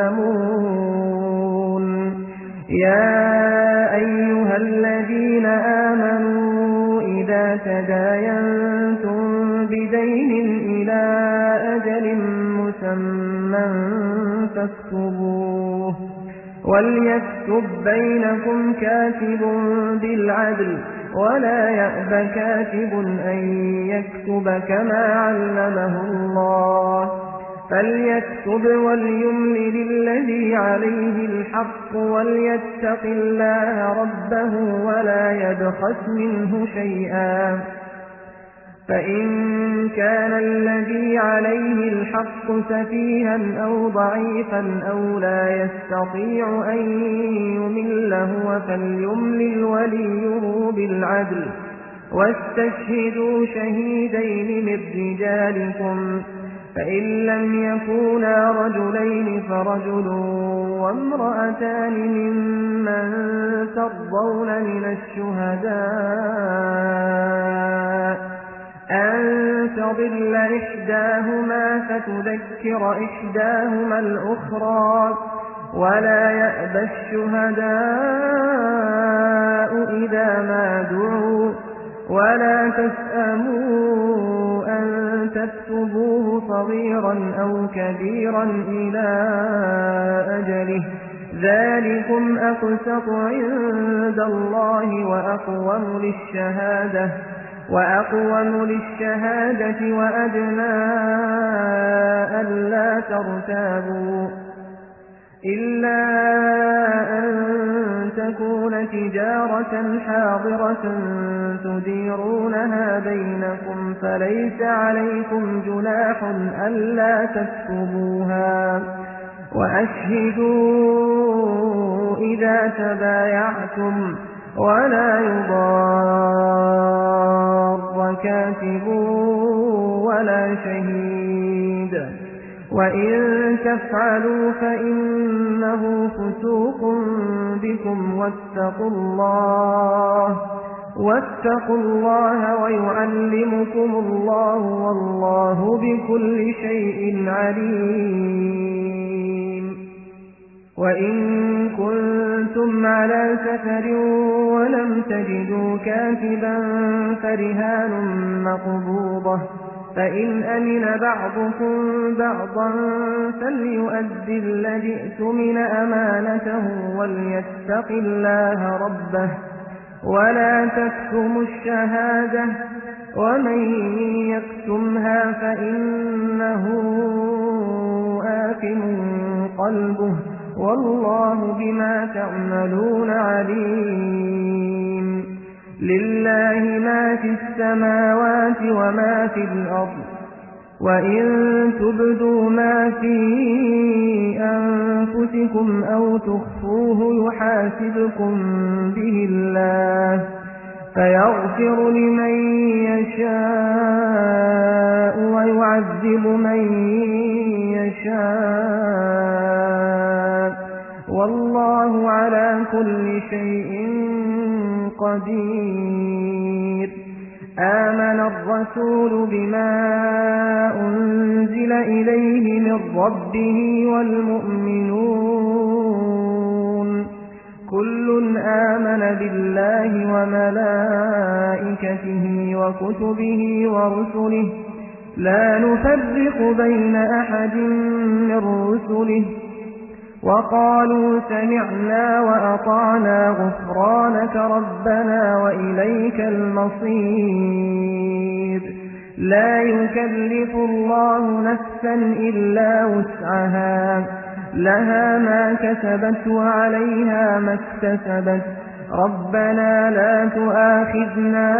يظلمون يا أيها الذين آمنوا إذا تداينتم بدين إلى أجل مسمى فاكتبوه وليكتب بينكم كاتب بالعدل ولا يأب كاتب أن يكتب كما علمه الله فليكتب وليملل الذي عليه الحق وليتق الله ربه ولا يبخس منه شيئا فإن كان الذي عليه الحق سفيها أو ضعيفا أو لا يستطيع أن يمل هو فليملل وليه بالعدل واستشهدوا شهيدين من رجالكم فإن لم يكونا رجلين فرجل وامرأتان ممن ترضون من الشهداء أن تضل إحداهما فتذكر إحداهما الأخرى ولا يأبى الشهداء إذا ما دعوا ولا تسأموا أن تكتبوه صغيرا أو كبيرا إلى أجله ذلكم أقسط عند الله وأقوم للشهادة وأقوم للشهادة وأدنى ألا ترتابوا إلا أن تكون تجارة حاضرة تديرونها بينكم فليس عليكم جناح ألا تكتبوها وأشهدوا إذا تبايعتم ولا يضار كاتب ولا شهيد وإن تفعلوا فإنه فسوق بكم واتقوا الله واتقوا الله ويعلمكم الله والله بكل شيء عليم وإن كنتم على سفر ولم تجدوا كاتبا فرهان مقبوضة فإن أمن بعضكم بعضا فليؤدي الذي ائتمن أمانته وليتق الله ربه ولا تكتموا الشهادة ومن يكتمها فإنه آثم قلبه والله بما تعملون عليم لله ما في السماوات وما في الأرض وإن تبدوا ما في أنفسكم أو تخفوه يحاسبكم به الله فيغفر لمن يشاء ويعذب من يشاء والله على كل شيء قدير آمن الرسول بما أنزل إليه من ربه والمؤمنون كل آمن بالله وملائكته وكتبه ورسله لا نفرق بين أحد من رسله وقالوا سمعنا وأطعنا غفرانك ربنا وإليك المصير لا يكلف الله نفسا إلا وسعها لها ما كسبت وعليها ما اكتسبت ربنا لا تؤاخذنا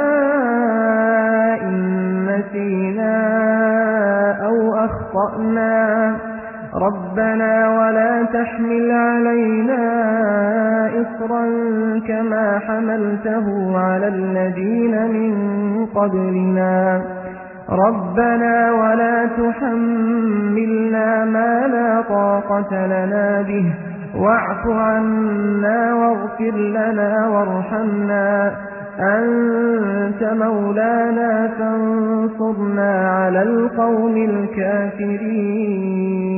إن نسينا أو أخطأنا ربنا ولا تحمل علينا إصرا كما حملته على الذين من قبلنا ربنا ولا تحملنا ما لا طاقة لنا به واعف عنا واغفر لنا وارحمنا أنت مولانا فانصرنا على القوم الكافرين